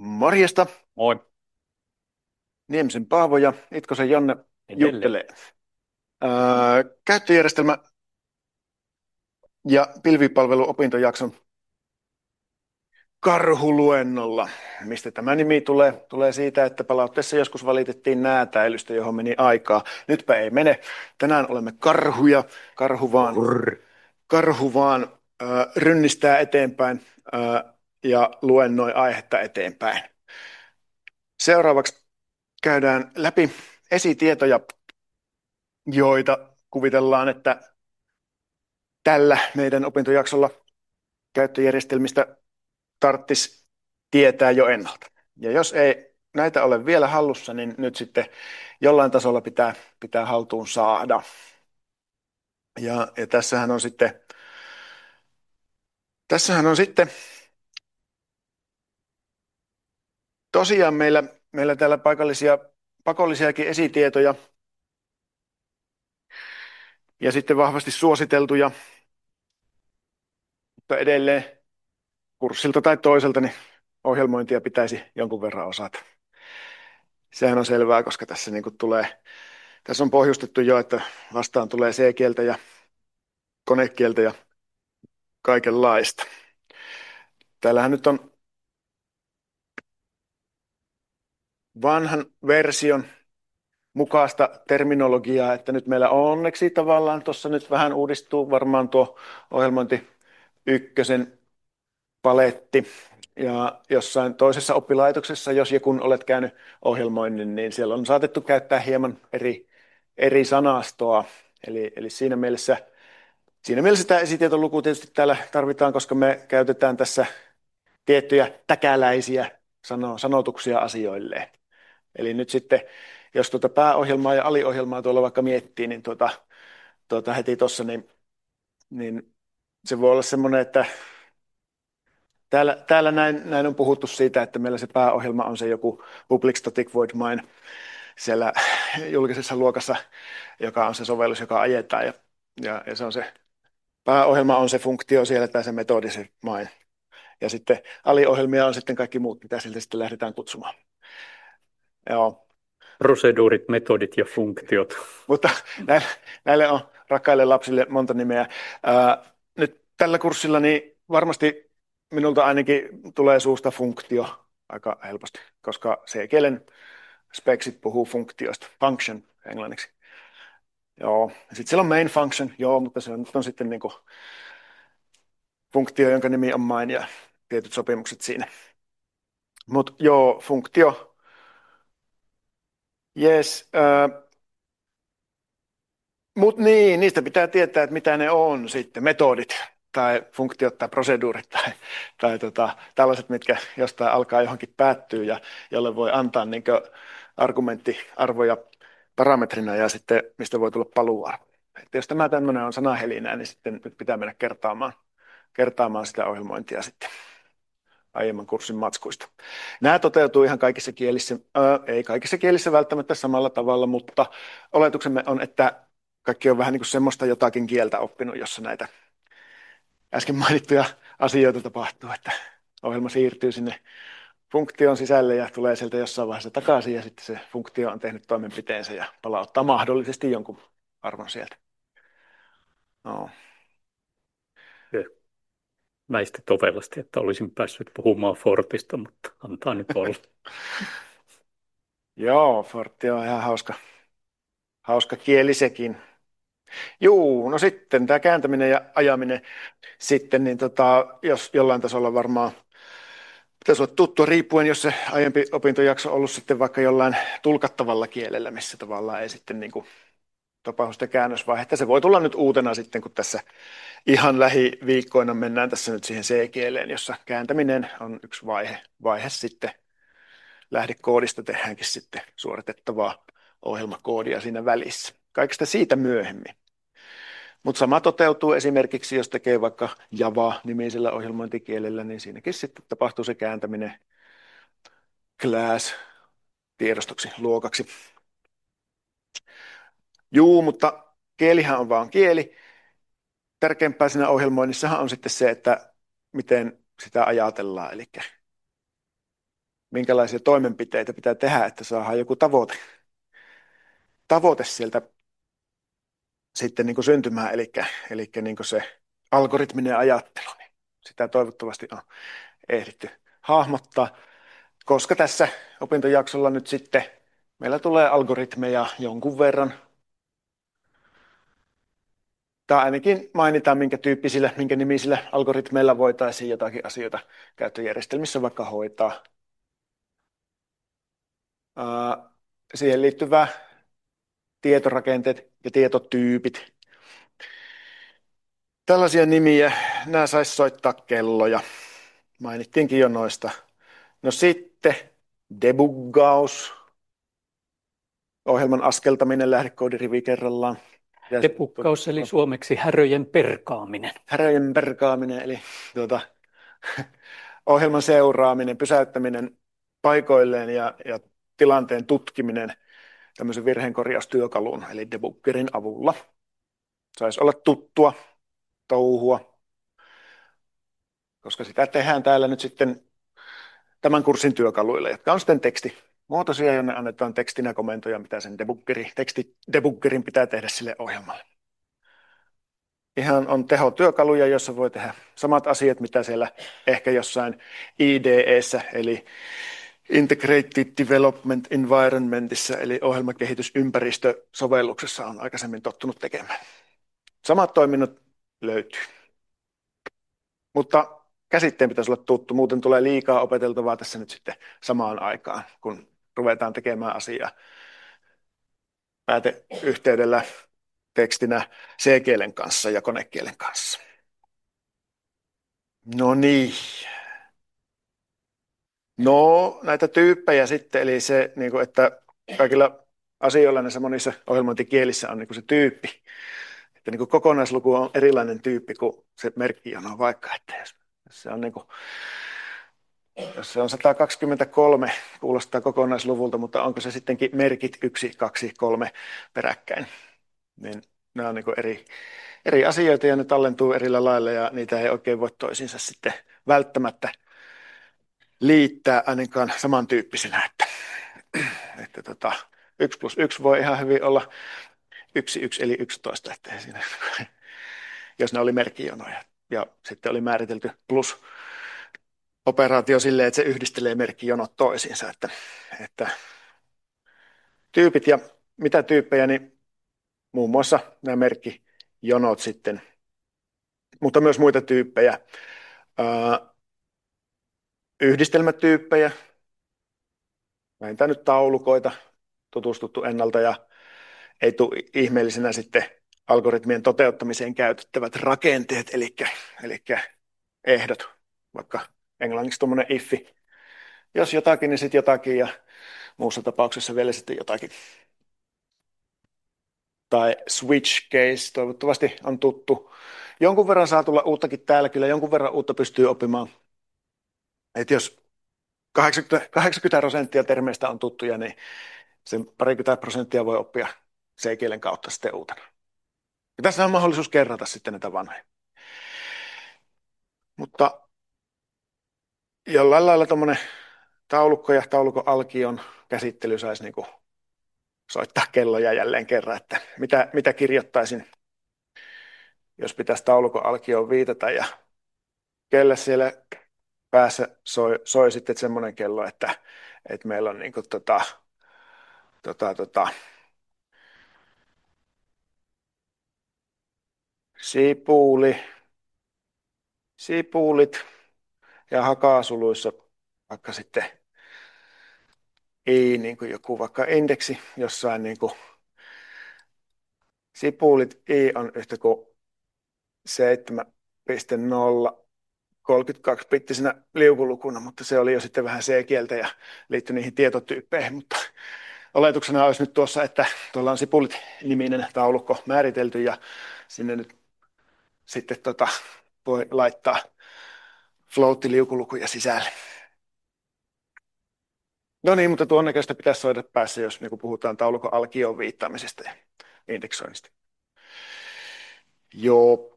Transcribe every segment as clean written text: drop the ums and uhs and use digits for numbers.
Morjesta, Moi, Niemisen Paavo ja Itkosen Janne edelleen. juttelee. Käyttöjärjestelmä ja pilvipalveluopintojakson karhuluennolla. Mistä tämä nimi tulee? Tulee siitä, että palautteessa joskus valitettiin näätäilystä, johon meni aikaa. Nytpä ei mene. Tänään olemme karhuja. Karhu vaan, Brrr. karhu vaan rynnistää eteenpäin ja luennoi aihetta eteenpäin. Seuraavaksi käydään läpi esitietoja, joita kuvitellaan, että tällä meidän opintojaksolla käyttöjärjestelmistä tarttis tietää jo ennalta. Ja jos ei näitä ole vielä hallussa, niin nyt sitten jollain tasolla pitää haltuun saada. Ja tässähän on sitten tosiaan meillä täällä pakollisiakin esitietoja ja sitten vahvasti suositeltuja, mutta edelleen kurssilta tai toiselta niin ohjelmointia pitäisi jonkun verran osata. Sehän on selvää, koska tässä niin kuin tässä on pohjustettu jo, että vastaan tulee C-kieltä ja konekieltä ja kaikenlaista. Täällähän nyt on vanhan version mukaista terminologiaa, että nyt meillä onneksi tavallaan tuossa nyt vähän uudistuu varmaan tuo ohjelmointi ykkösen paletti. Ja jossain toisessa oppilaitoksessa, jos ja kun olet käynyt ohjelmoinnin, niin siellä on saatettu käyttää hieman eri sanastoa. Eli siinä mielessä tämä esitietoluku tietysti täällä tarvitaan, koska me käytetään tässä tiettyjä täkäläisiä sanotuksia asioilleen. Eli nyt sitten, jos tuota pääohjelmaa ja aliohjelmaa tuolla vaikka miettii, niin heti tuossa, niin se voi olla semmoinen, että täällä näin on puhuttu siitä, että meillä se pääohjelma on se joku Public Static Void Main siellä julkisessa luokassa, joka on se sovellus, joka ajetaan, ja se on se pääohjelma on se funktio siellä tai se metodi, se main. Ja sitten aliohjelmia on sitten kaikki muut, mitä siltä sitten lähdetään kutsumaan. Joo. Proseduurit, metodit ja funktiot. Mutta näille on rakkaille lapsille monta nimeä. Nyt tällä kurssilla niin varmasti minulta ainakin tulee suusta funktio aika helposti, koska C-kielen speksit puhuu funktioista, function englanniksi. Joo. Sitten siellä on main function, joo, mutta se on sitten niin kuin funktio, jonka nimi on main ja tietyt sopimukset siinä. Mutta joo, funktio, yes. Mutta niin, niistä pitää tietää, että mitä ne on sitten, metodit tai funktiot tai proseduurit tai tällaiset, mitkä jostain alkaa johonkin päättyy ja jolle voi antaa niin argumenttiarvoja parametrina ja sitten mistä voi tulla paluuarvo. Että jos tämä tämmöinen on sanahelinää, niin sitten nyt pitää mennä kertaamaan sitä ohjelmointia sitten aiemman kurssin matskuista. Nämä toteutuu ihan kaikissa kielissä, ei kaikissa kielissä välttämättä samalla tavalla, mutta oletuksemme on, että kaikki on vähän niin kuin semmoista jotakin kieltä oppinut, jossa näitä äsken mainittuja asioita tapahtuu, että ohjelma siirtyy sinne funktion sisälle ja tulee sieltä jossain vaiheessa takaisin ja sitten se funktio on tehnyt toimenpiteensä ja palauttaa mahdollisesti jonkun arvon sieltä. No. Ja väistit ovelasti, että olisin päässyt puhumaan Fortista, mutta antaa nyt olla. Joo, Fortti on ihan hauska kieli sekin. Juu, no sitten tämä kääntäminen ja ajaminen sitten, niin jos jollain tasolla varmaan pitäisi olla tuttua riippuen, jos se aiempi opintojakso on ollut sitten vaikka jollain tulkattavalla kielellä, missä tavallaan ei sitten niin kuin tapahdu sitä käännösvaihetta. Se voi tulla nyt uutena sitten, kun tässä ihan lähiviikkoina mennään tässä nyt siihen C-kieleen, jossa kääntäminen on yksi vaihe sitten. Lähdekoodista tehdäänkin sitten suoritettavaa ohjelmakoodia siinä välissä. Kaikesta siitä myöhemmin. Mutta sama toteutuu esimerkiksi, jos tekee vaikka Java-nimisellä ohjelmointikielellä, niin siinäkin sitten tapahtuu se kääntäminen class-tiedostoksi, luokaksi. Juu, mutta kielihän on vaan kieli. Tärkeämpää siinä ohjelmoinnissahan on sitten se, että miten sitä ajatellaan. Eli minkälaisia toimenpiteitä pitää tehdä, että saadaan joku tavoite sieltä sitten niin kuin syntymään, eli niin kuin se algoritminen ajattelu, niin sitä toivottavasti on ehditty hahmottaa, koska tässä opintojaksolla nyt sitten meillä tulee algoritmeja jonkun verran, tai ainakin mainitaan, minkä tyyppisillä, minkä nimisillä algoritmeilla voitaisiin jotakin asioita käyttöjärjestelmissä vaikka hoitaa. Siihen liittyvä tietorakenteet ja tietotyypit. Tällaisia nimiä, nämä saisi soittaa kelloja. Mainittiinkin jo noista. No sitten debuggaus, ohjelman askeltaminen lähdekoodirivi kerrallaan. Debuggaus eli suomeksi häröjen perkaaminen. Häröjen perkaaminen, eli ohjelman seuraaminen, pysäyttäminen paikoilleen ja tilanteen tutkiminen tämmöisen virheenkorjaustyökalun, eli debuggerin avulla. Saisi olla tuttua touhua, koska sitä tehdään täällä nyt sitten tämän kurssin työkaluilla, jotka on sitten tekstimuotoisia, jonne annetaan tekstinä komentoja, mitä sen tekstidebuggerin pitää tehdä sille ohjelmalle. Ihan on tehotyökaluja, joissa voi tehdä samat asiat, mitä siellä ehkä jossain IDEssä, eli Integrated Development Environmentissa, eli ohjelmakehitysympäristösovelluksessa on aikaisemmin tottunut tekemään. Samat toiminnot löytyy. Mutta käsitteen pitäisi olla tuttu, muuten tulee liikaa opeteltavaa tässä nyt sitten samaan aikaan, kun ruvetaan tekemään asiaa pääteyhteydellä tekstinä C-kielen kanssa ja konekielen kanssa. No niin. No, näitä tyyppejä sitten, eli se, niin kuin, että kaikilla asioilla näissä monissa ohjelmointikielissä on niin kuin se tyyppi. Että niin kuin kokonaisluku on erilainen tyyppi kuin se merkkijano vaikka, että jos se on niin kuin, jos se on 123, kuulostaa kokonaisluvulta, mutta onko se sittenkin merkit 1, 2, 3 peräkkäin, niin nämä on niin kuin eri asioita ja ne tallentuu erillä lailla ja niitä ei oikein voi toisiinsa sitten välttämättä liittää ainakaan samantyyppisenä, että 1 plus 1 voi ihan hyvin olla 1, 1 eli 11, että siinä, jos ne oli merkkijonoja. Ja sitten oli määritelty plus operaatio silleen, että se yhdistelee merkkijonot toisiinsa, että tyypit ja mitä tyyppejä, niin muun muassa nämä merkkijonot sitten, mutta myös muita tyyppejä. Yhdistelmätyyppejä, vähintään nyt taulukoita, tutustuttu ennalta ja ei tule ihmeellisenä sitten algoritmien toteuttamiseen käytettävät rakenteet, eli ehdot, vaikka englanniksi tuommoinen iffi. Jos jotakin, niin sitten jotakin ja muussa tapauksessa vielä sitten jotakin. Tai switch case, toivottavasti on tuttu. Jonkun verran saa tulla uuttakin täällä, kyllä jonkun verran uutta pystyy oppimaan. Että jos 80% termeistä on tuttuja, niin sen 20% voi oppia C-kielen kautta sitten uutena. Ja tässä on mahdollisuus kerrata sitten näitä vanhoja. Mutta jollain lailla tuommoinen taulukko ja taulukon alkion käsittely saisi niinku soittaa kelloja jälleen kerran, että mitä kirjoittaisin, jos pitäisi taulukon alkioon viitata ja kelle siellä päässä soi sitten semmoinen kello, että meillä on niinku sipuli, sipulit ja hakasuluissa vaikka sitten niin kuin joku vaikka indeksi jossain niin kuin sipulit i on yhtä kuin 7,0 32-bittisenä liukulukuna, mutta se oli jo sitten vähän C-kieltä ja liittyi niihin tietotyyppeihin, mutta oletuksena olisi nyt tuossa, että tuolla on sipulit-niminen taulukko määritelty ja sinne nyt sitten voi laittaa float-liukulukuja sisälle. No niin, mutta tuon näköistä pitäisi soida päässä, jos niin puhutaan taulukon alkioon viittaamisesta ja indeksoinnista. Joo.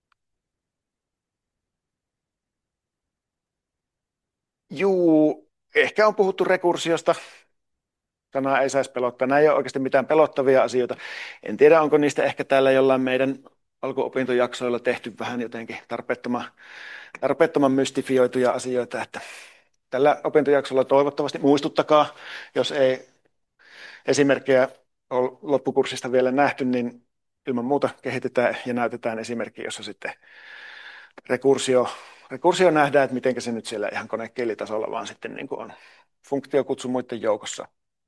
Juu, Ehkä on puhuttu rekursiosta, sanaa ei saisi pelottaa. Nämä ei ole oikeasti mitään pelottavia asioita. En tiedä, onko niistä ehkä täällä jollain meidän alkuopintojaksoilla tehty vähän jotenkin tarpeettoman mystifioituja asioita, että tällä opintojaksolla toivottavasti muistuttakaa, jos ei esimerkkejä ole loppukurssista vielä nähty, niin ilman muuta kehitetään ja näytetään esimerkki, jossa sitten rekursio, rekursio nähdään, että miten se nyt siellä ihan konekielitasolla vaan sitten niin kuin on funktiokutsu muiden joukossa.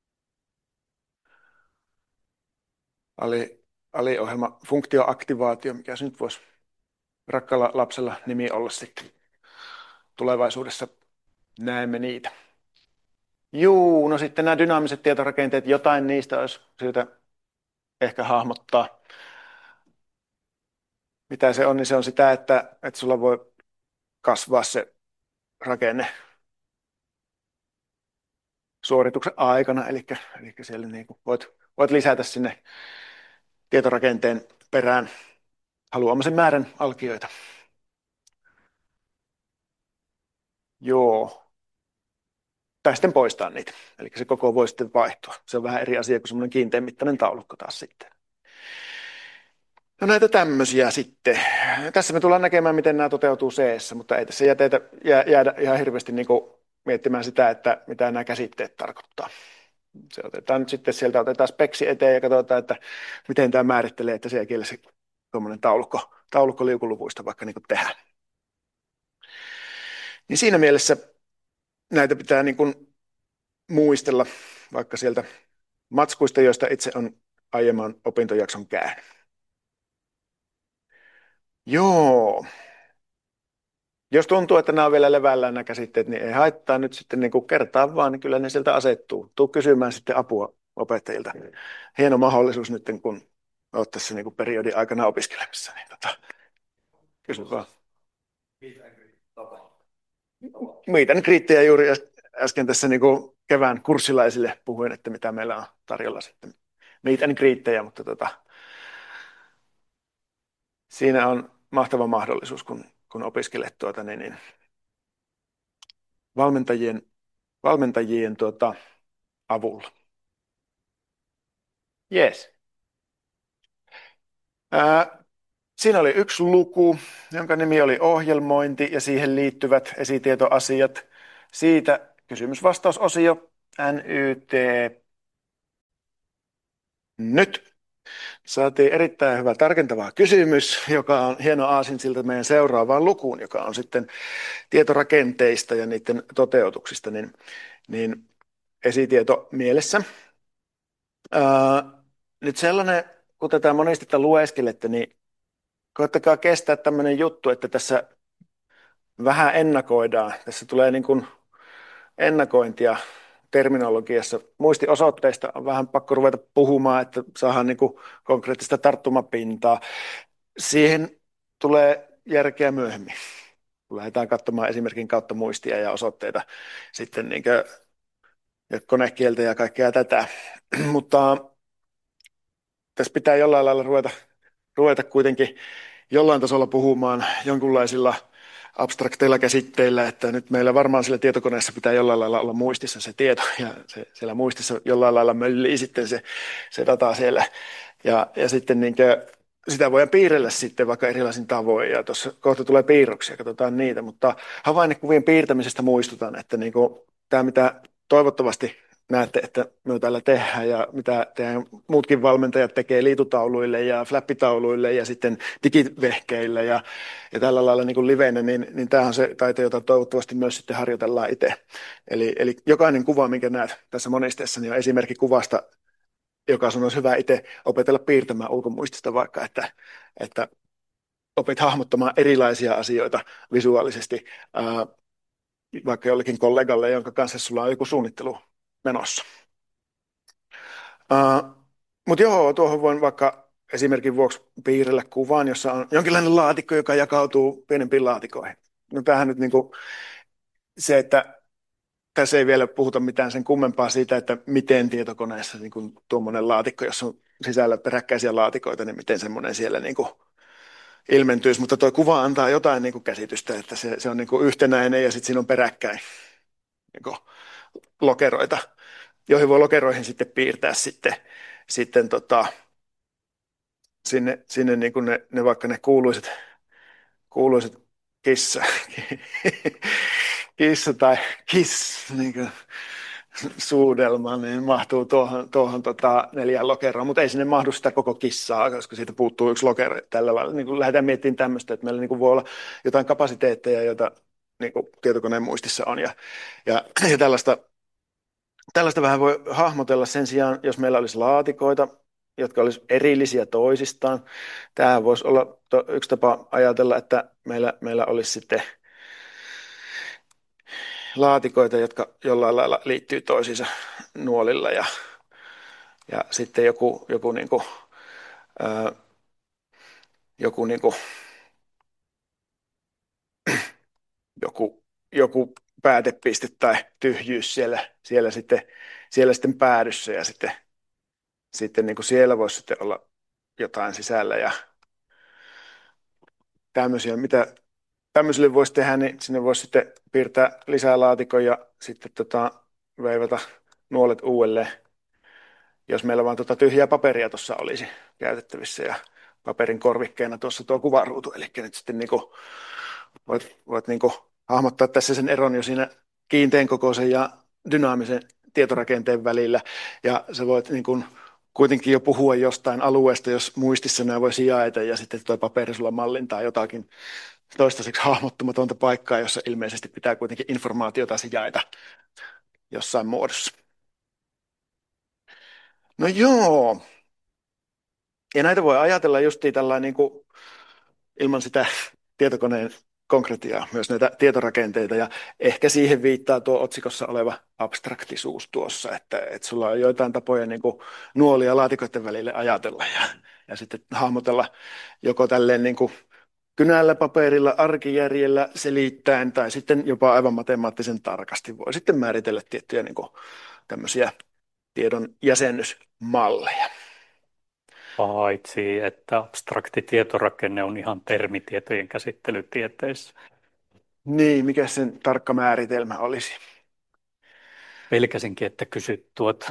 Aliohjelma funktioaktivaatio, mikä se nyt voisi rakkaalla lapsella nimi olla sitten tulevaisuudessa. Näemme niitä. Juu, no sitten nämä dynaamiset tietorakenteet, jotain niistä olisi syytä ehkä hahmottaa. Mitä se on, niin se on sitä, että sulla voi kasvaa se rakenne suorituksen aikana, eli siellä niin kuin voit lisätä sinne tietorakenteen perään haluamisen määrän alkioita. Joo. Tai sitten poistaa niitä. Eli se koko voi sitten vaihtua. Se on vähän eri asia kuin semmoinen kiinteän mittainen taulukko taas sitten. No näitä tämmöisiä sitten. Tässä me tullaan näkemään, miten nämä toteutuu C, mutta ei tässä jäädä ihan hirveästi niin kuin miettimään sitä, että mitä nämä käsitteet tarkoittaa. Se otetaan nyt sitten sieltä, otetaan speksi eteen ja katsotaan, että miten tämä määrittelee, että siellä kielessä tuommoinen taulukko liukuluvuista vaikka niin kuin tehdään. Niin siinä mielessä näitä pitää niin kuin muistella vaikka sieltä matskuista, joista itse on aiemman opintojakson käynyt. Joo. Jos tuntuu, että nämä on vielä levällään nämä käsitteet, niin ei haittaa nyt sitten niin kuin kertaa vaan, niin kyllä ne sieltä asettuu. Tuu kysymään sitten apua opettajilta. Hieno mahdollisuus nyt, kun olet tässä niin kuin periodin aikana opiskelemassa. Niin kysy vaan. Meet and greettejä juuri äsken tässä niin kuin kevään kurssilaisille puhuin, että mitä meillä on tarjolla sitten. Meet and greettejä, mutta siinä on mahtava mahdollisuus, kun opiskelet niin valmentajien avulla. Yes. Siinä oli yksi luku, jonka nimi oli ohjelmointi ja siihen liittyvät esitietoasiat. Siitä kysymys-vastausosio NYT. Nyt saatiin erittäin hyvä tarkentava kysymys, joka on hieno aasinsilta meidän seuraavaan lukuun, joka on sitten tietorakenteista ja niiden toteutuksista, niin esitieto mielessä. Nyt sellainen, kun tätä monistetta lueskelette, niin koettakaa kestää tämmöinen juttu, että tässä vähän ennakoidaan. Tässä tulee niin kuin ennakointia terminologiassa. Muistiosoitteista on vähän pakko ruveta puhumaan, että saadaan niin kuin konkreettista tarttumapintaa. Siihen tulee järkeä myöhemmin. Lähdetään katsomaan esimerkin kautta muistia ja osoitteita sitten niin kuin, ja konekieltä ja kaikkea tätä. Mutta tässä pitää jollain lailla ruveta kuitenkin jollain tasolla puhumaan jonkunlaisilla abstrakteilla käsitteillä, että nyt meillä varmaan sillä tietokoneessa pitää jollain lailla olla muistissa se tieto, ja siellä muistissa jollain lailla möllii sitten se data siellä, ja sitten sitä voidaan piirrellä sitten vaikka erilaisin tavoin, ja tuossa kohta tulee piirroksia, katsotaan niitä, mutta havainnekuvien piirtämisestä muistutan, että tämä mitä toivottavasti näette, että me täällä tehdään ja mitä tehdään, muutkin valmentajat tekee liitutauluille ja flappitauluille ja sitten digivehkeille ja tällä lailla niin kuin livenä, niin tämä on se taito, jota toivottavasti myös sitten harjoitellaan itse. Eli jokainen kuva, minkä näet tässä monisteessa, niin on esimerkki kuvasta, joka sun olisi hyvä itse opetella piirtämään ulkomuistista vaikka, että opit hahmottamaan erilaisia asioita visuaalisesti, vaikka jollekin kollegalle, jonka kanssa sulla on joku suunnittelu menossa. Mutta joo, tuohon voin vaikka esimerkin vuoksi piirrellä kuvan, jossa on jonkinlainen laatikko, joka jakautuu pienempiin laatikoihin. No tämähän nyt niinku se, että tässä ei vielä puhuta mitään sen kummempaa siitä, että miten tietokoneessa niin tuommoinen laatikko, jossa on sisällä peräkkäisiä laatikoita, niin miten semmoinen siellä niinku ilmentyisi, mutta tuo kuva antaa jotain niinku käsitystä, että se on niinku yhtenäinen ja sitten siinä on peräkkäin. niin lokeroita, joihin voi lokeroihin sitten piirtää sitten sinne niin kuin ne vaikka ne kuuluiset kissa, kissa tai kiss, niin kuin suudelma, niin mahtuu tuohon 4 lokeroon, mutta ei sinne mahdu sitä koko kissaa, koska siitä puuttuu yksi lokero tällä lailla. Niin kuin lähdetään miettimään tämmöistä, että meillä niin kuin voi olla jotain kapasiteetteja, joita niin kuin tietokoneen muistissa on, ja tällaista vähän voi hahmotella sen sijaan, jos meillä olisi laatikoita, jotka olisi erillisiä toisistaan. Tämä voisi olla yksi tapa ajatella, että meillä olisi sitten laatikoita, jotka jollain lailla liittyy toisiinsa nuolilla ja sitten ää, joku, joku päätepiste tai tyhjyys siellä sitten päädyssä ja sitten niin kuin siellä voisi sitten olla jotain sisällä ja tämmöisiä, mitä tämmöiselle voisi tehdä, niin sinne voisi sitten piirtää lisää laatikon ja sitten veivata nuolet uudelleen, jos meillä vaan tyhjää paperia tuossa olisi käytettävissä ja paperin korvikkeena tuossa tuo kuvaruutu, eli nyt sitten voit hahmottaa tässä sen eron jo siinä kiinteän kokoisen ja dynaamisen tietorakenteen välillä, ja sä voit kuitenkin jo puhua jostain alueesta, jos muistissa nämä voisi jaeta, ja sitten tuo paperi sulla mallintaa jotakin toistaiseksi hahmottumatonta paikkaa, jossa ilmeisesti pitää kuitenkin informaatiota jaeta jossain muodossa. No joo, ja näitä voi ajatella justiin tällainen ilman sitä tietokoneen konkretiaa, myös näitä tietorakenteita, ja ehkä siihen viittaa tuo otsikossa oleva abstraktisuus tuossa, että sulla on joitain tapoja nuolia laatikoiden välille ajatella ja sitten hahmotella joko tälleen kynällä, paperilla, arkijärjellä selittäen tai sitten jopa aivan matemaattisen tarkasti voi sitten määritellä tiettyjä tämmöisiä tiedon jäsennysmalleja. Paitsi, että abstrakti tietorakenne on ihan termitietojen käsittelytieteessä. Niin, mikä sen tarkka määritelmä olisi? Pelkäsinkin, että kysyt tuota.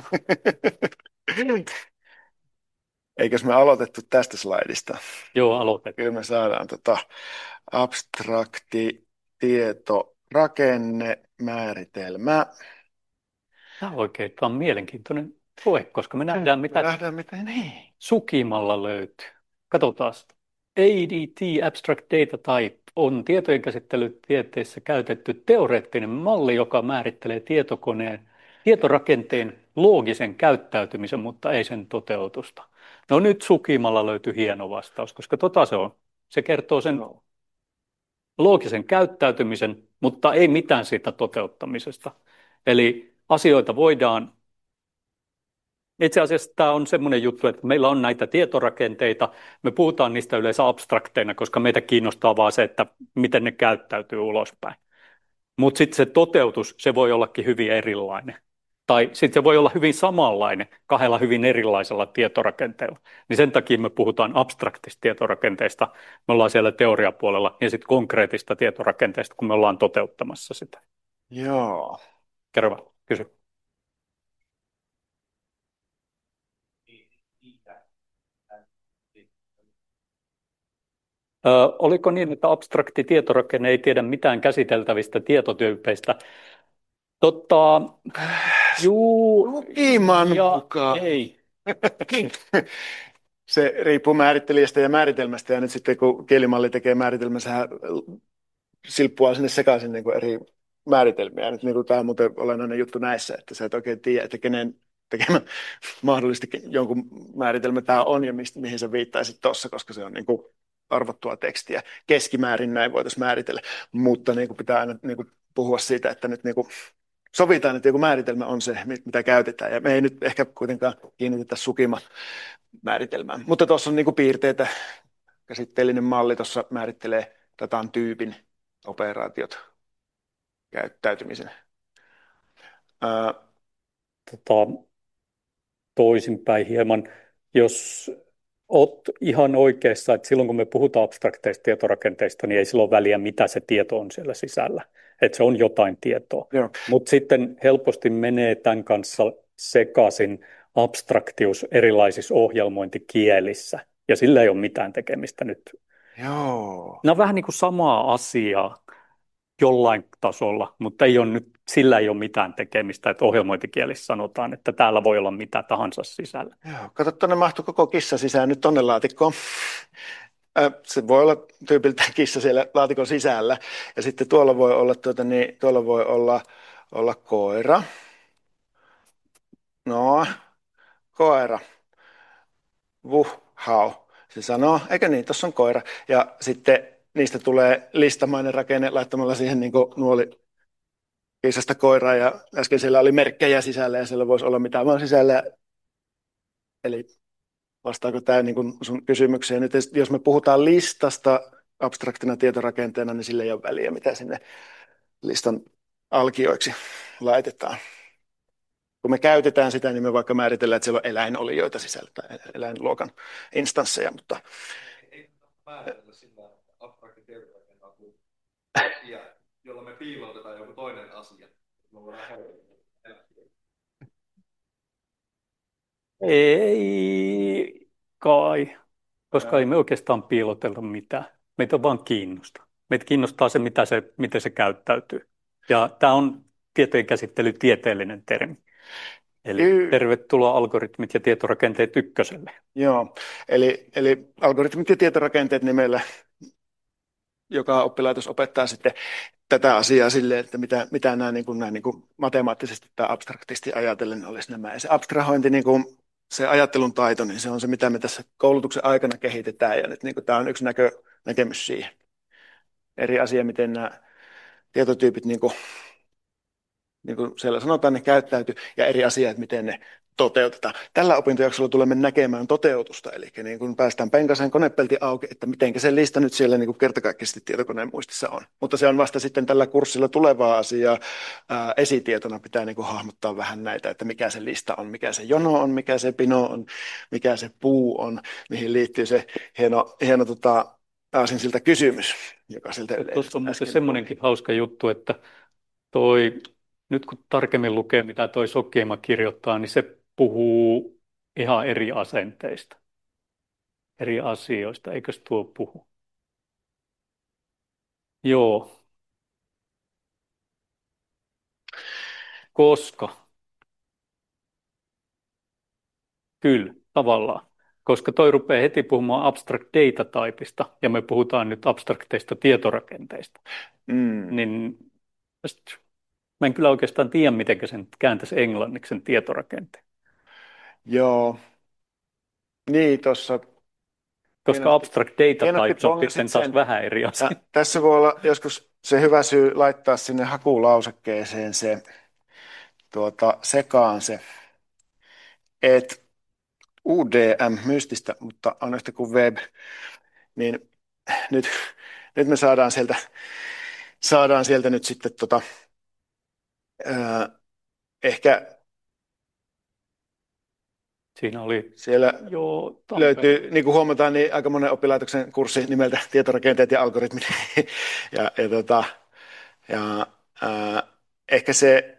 Eikös me aloitettu tästä slaidista? Joo, aloitetaan. Kyllä me saadaan abstrakti tietorakenne määritelmä. Tämä on oikein mielenkiintoinen koe, koska me nähdään, Mitä niin. Sukimalla löytyy. Katsotaan. ADT, Abstract Data Type, on tietojenkäsittelytieteessä käytetty teoreettinen malli, joka määrittelee tietorakenteen loogisen käyttäytymisen, mutta ei sen toteutusta. No nyt Sukimalla löytyy hieno vastaus, koska se on. Se kertoo sen loogisen käyttäytymisen, mutta ei mitään siitä toteuttamisesta. Eli asioita voidaan. Itse asiassa tämä on semmoinen juttu, että meillä on näitä tietorakenteita, me puhutaan niistä yleensä abstrakteina, koska meitä kiinnostaa vaan se, että miten ne käyttäytyy ulospäin. Mutta sitten se toteutus, se voi ollakin hyvin erilainen. Tai sitten se voi olla hyvin samanlainen 2 hyvin erilaisella tietorakenteella. Niin sen takia me puhutaan abstraktista tietorakenteesta, me ollaan siellä teoriapuolella, ja sitten konkreettista tietorakenteesta, kun me ollaan toteuttamassa sitä. Joo. Kerro vaan, kysy. Oliko niin, että abstrakti tietorakenne ei tiedä mitään käsiteltävistä tietotyypeistä? Lukiman Ja mukaan. ei. Se riippuu määrittelijästä ja määritelmästä, ja nyt sitten kun kielimalli tekee määritelmänsä, sehän silppuaa sinne sekaisin eri määritelmiä. Nyt tämä on muuten olennainen juttu näissä, että sä et oikein tiedä, että kenen tekemä mahdollisesti jonkun määritelmä tämä on ja mihin sä viittaisit tuossa, koska se on arvottua tekstiä. Keskimäärin näin voitaisiin määritellä, mutta pitää aina puhua siitä, että nyt sovitaan, että joku määritelmä on se, mitä käytetään, ja me ei nyt ehkä kuitenkaan kiinnitetä Sukima-määritelmään. Mutta tuossa on piirteitä, käsitteellinen malli tuossa määrittelee datan tyypin, operaatiot, käyttäytymisen. Toisinpäin hieman, jos olet ihan oikeassa, että silloin kun me puhutaan abstrakteista tietorakenteista, niin ei silloin väliä, mitä se tieto on siellä sisällä. että se on jotain tietoa. Joo. Mutta sitten helposti menee tämän kanssa sekaisin abstraktius erilaisissa ohjelmointikielissä, ja sillä ei ole mitään tekemistä nyt. Joo. Nämä on vähän niin kuin samaa asiaa jollain tasolla, mutta ei ole nyt, sillä ei ole mitään tekemistä, että ohjelmointikielissä sanotaan, että täällä voi olla mitä tahansa sisällä. Joo. Kato, tuonne mahtuu koko kissa sisään nyt tonne laatikkoon. Se voi olla tyypiltään kissa siellä laatikon sisällä. Ja sitten tuolla voi olla, tuolla voi olla koira. No, koira. Vuh, hau. Se sanoo, eikö niin, tuossa on koira. Ja sitten niistä tulee listamainen rakenne laittamalla siihen niin kuin nuoli kissasta koiraa. Ja äsken siellä oli merkkejä sisällä ja siellä voisi olla mitä vaan sisällä. Eli vastaako tämä niin kuin sun kysymykseen? Nyt jos me puhutaan listasta abstraktina tietorakenteena, niin sillä ei ole väliä, mitä sinne listan alkioiksi laitetaan. Kun me käytetään sitä, niin me vaikka määritellään, että siellä on eläinolioita sisällä tai eläinluokan instansseja, mutta Ei määritellä sillä abstrakti tietorakentaa kuin asia, jolla me piilotetaan joku toinen asia. Me voidaan helpottaa. Ei kai, koska ei me oikeastaan piilotella mitään. Meitä on vaan kiinnosta. Meitä kiinnostaa se, miten se käyttäytyy. Ja tämä on tietojen käsittelytieteellinen termi. Eli tervetuloa algoritmit ja tietorakenteet ykköselle. Joo, eli algoritmit ja tietorakenteet, niin meillä joka oppilaitos opettaa sitten tätä asiaa silleen, että mitä nämä niin kuin matemaattisesti tai abstraktisti ajatellen olisi nämä. Ja se abstrahointi, niin kuin se ajattelun taito, niin se on se, mitä me tässä koulutuksen aikana kehitetään. Ja nyt niin kuin tämä on yksi näkemys siihen. Eri asia, miten nämä tietotyypit niin kuin siellä sanotaan, ne käyttäytyy, ja eri asiat, että miten ne toteutetaan. Tällä opintojaksolla tulemme näkemään toteutusta, eli niin kun päästään penkaseen konepelti auki, että miten se lista nyt siellä niin kuin kertakaikkisesti tietokoneen muistissa on. Mutta se on vasta sitten tällä kurssilla tulevaa asiaa. Esitietona pitää niin kuin hahmottaa vähän näitä, että mikä se lista on, mikä se jono on, mikä se pino on, mikä se puu on, mihin liittyy se hieno aasinsilta kysymys, joka siltä yleisesti. Tuossa on muuten semmoinenkin hauska juttu, että nyt kun tarkemmin lukee, mitä toi Sokiema kirjoittaa, niin se puhuu ihan eri asenteista, eri asioista. Eikös tuo puhu? Joo. Koska? Kyllä, tavallaan. Koska toi rupeaa heti puhumaan abstract data typeista, ja me puhutaan nyt abstrakteista tietorakenteista. Niin mä en kyllä oikeastaan tiedä, miten sen kääntäisi englanniksi sen tietorakenteen. Joo. Niin, tuossa. Koska abstract data types on bongasit sitten taas sen. vähän eri asia. Tässä voi olla joskus se hyvä syy laittaa sinne hakulausekkeeseen sekaan se, että UDM, mystistä, mutta on yhtä kuin web, niin nyt, nyt me saadaan sieltä nyt sitten ehkä Siinä oli siellä joo, löytyy, niin kuin huomataan, niin aika monen oppilaitoksen kurssi nimeltä tietorakenteet ja algoritmit. ja ehkä se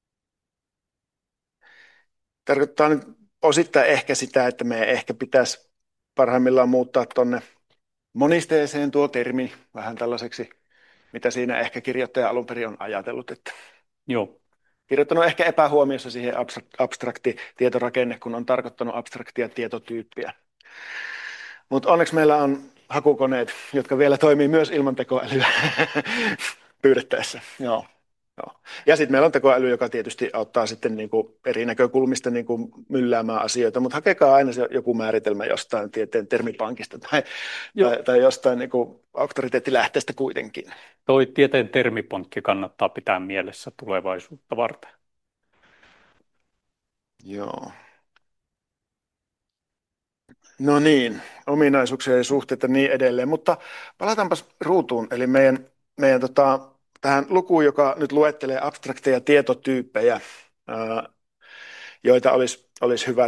tarkoittaa nyt osittain ehkä sitä, että me ehkä pitäisi parhaimmillaan muuttaa tuonne monisteeseen tuo termi vähän tällaiseksi, mitä siinä ehkä kirjoittaja alun perin on ajatellut. Että joo. kirjoittanut ehkä epähuomiossa siihen abstrakti tietorakenne, kun on tarkoittanut abstraktia tietotyyppiä. Mutta onneksi meillä on hakukoneet, jotka vielä toimii myös ilman tekoälyä pyydettäessä. Joo. Joo. Ja sitten meillä on tekoäly, joka tietysti auttaa sitten niin kuin eri näkökulmista niin kuin mylläämään asioita, mutta hakekaa aina se joku määritelmä jostain tieteen termipankista tai jostain niin kuin auktoriteettilähteestä kuitenkin. Toi tieteen termipankki kannattaa pitää mielessä tulevaisuutta varten. Joo. No niin, ominaisuuksia ja suhteita ja niin edelleen, mutta palataanpas ruutuun, eli meidän tähän lukuun, joka nyt luettelee abstrakteja tietotyyppejä, joita olisi hyvä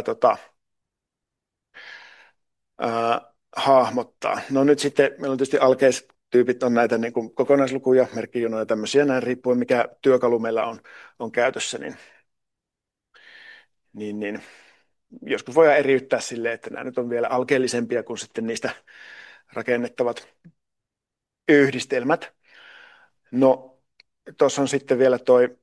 hahmottaa. No nyt sitten meillä on tietysti alkeis tyypit on näitä niin kuin kokonaislukuja, merkkijonoja ja tämmöisiä näin riippuen mikä työkalu meillä on käytössä, niin joskus voidaan eriyttää silleen, että nämä nyt on vielä alkeellisempia kuin sitten niistä rakennettavat yhdistelmät. No, tuossa on sitten vielä toi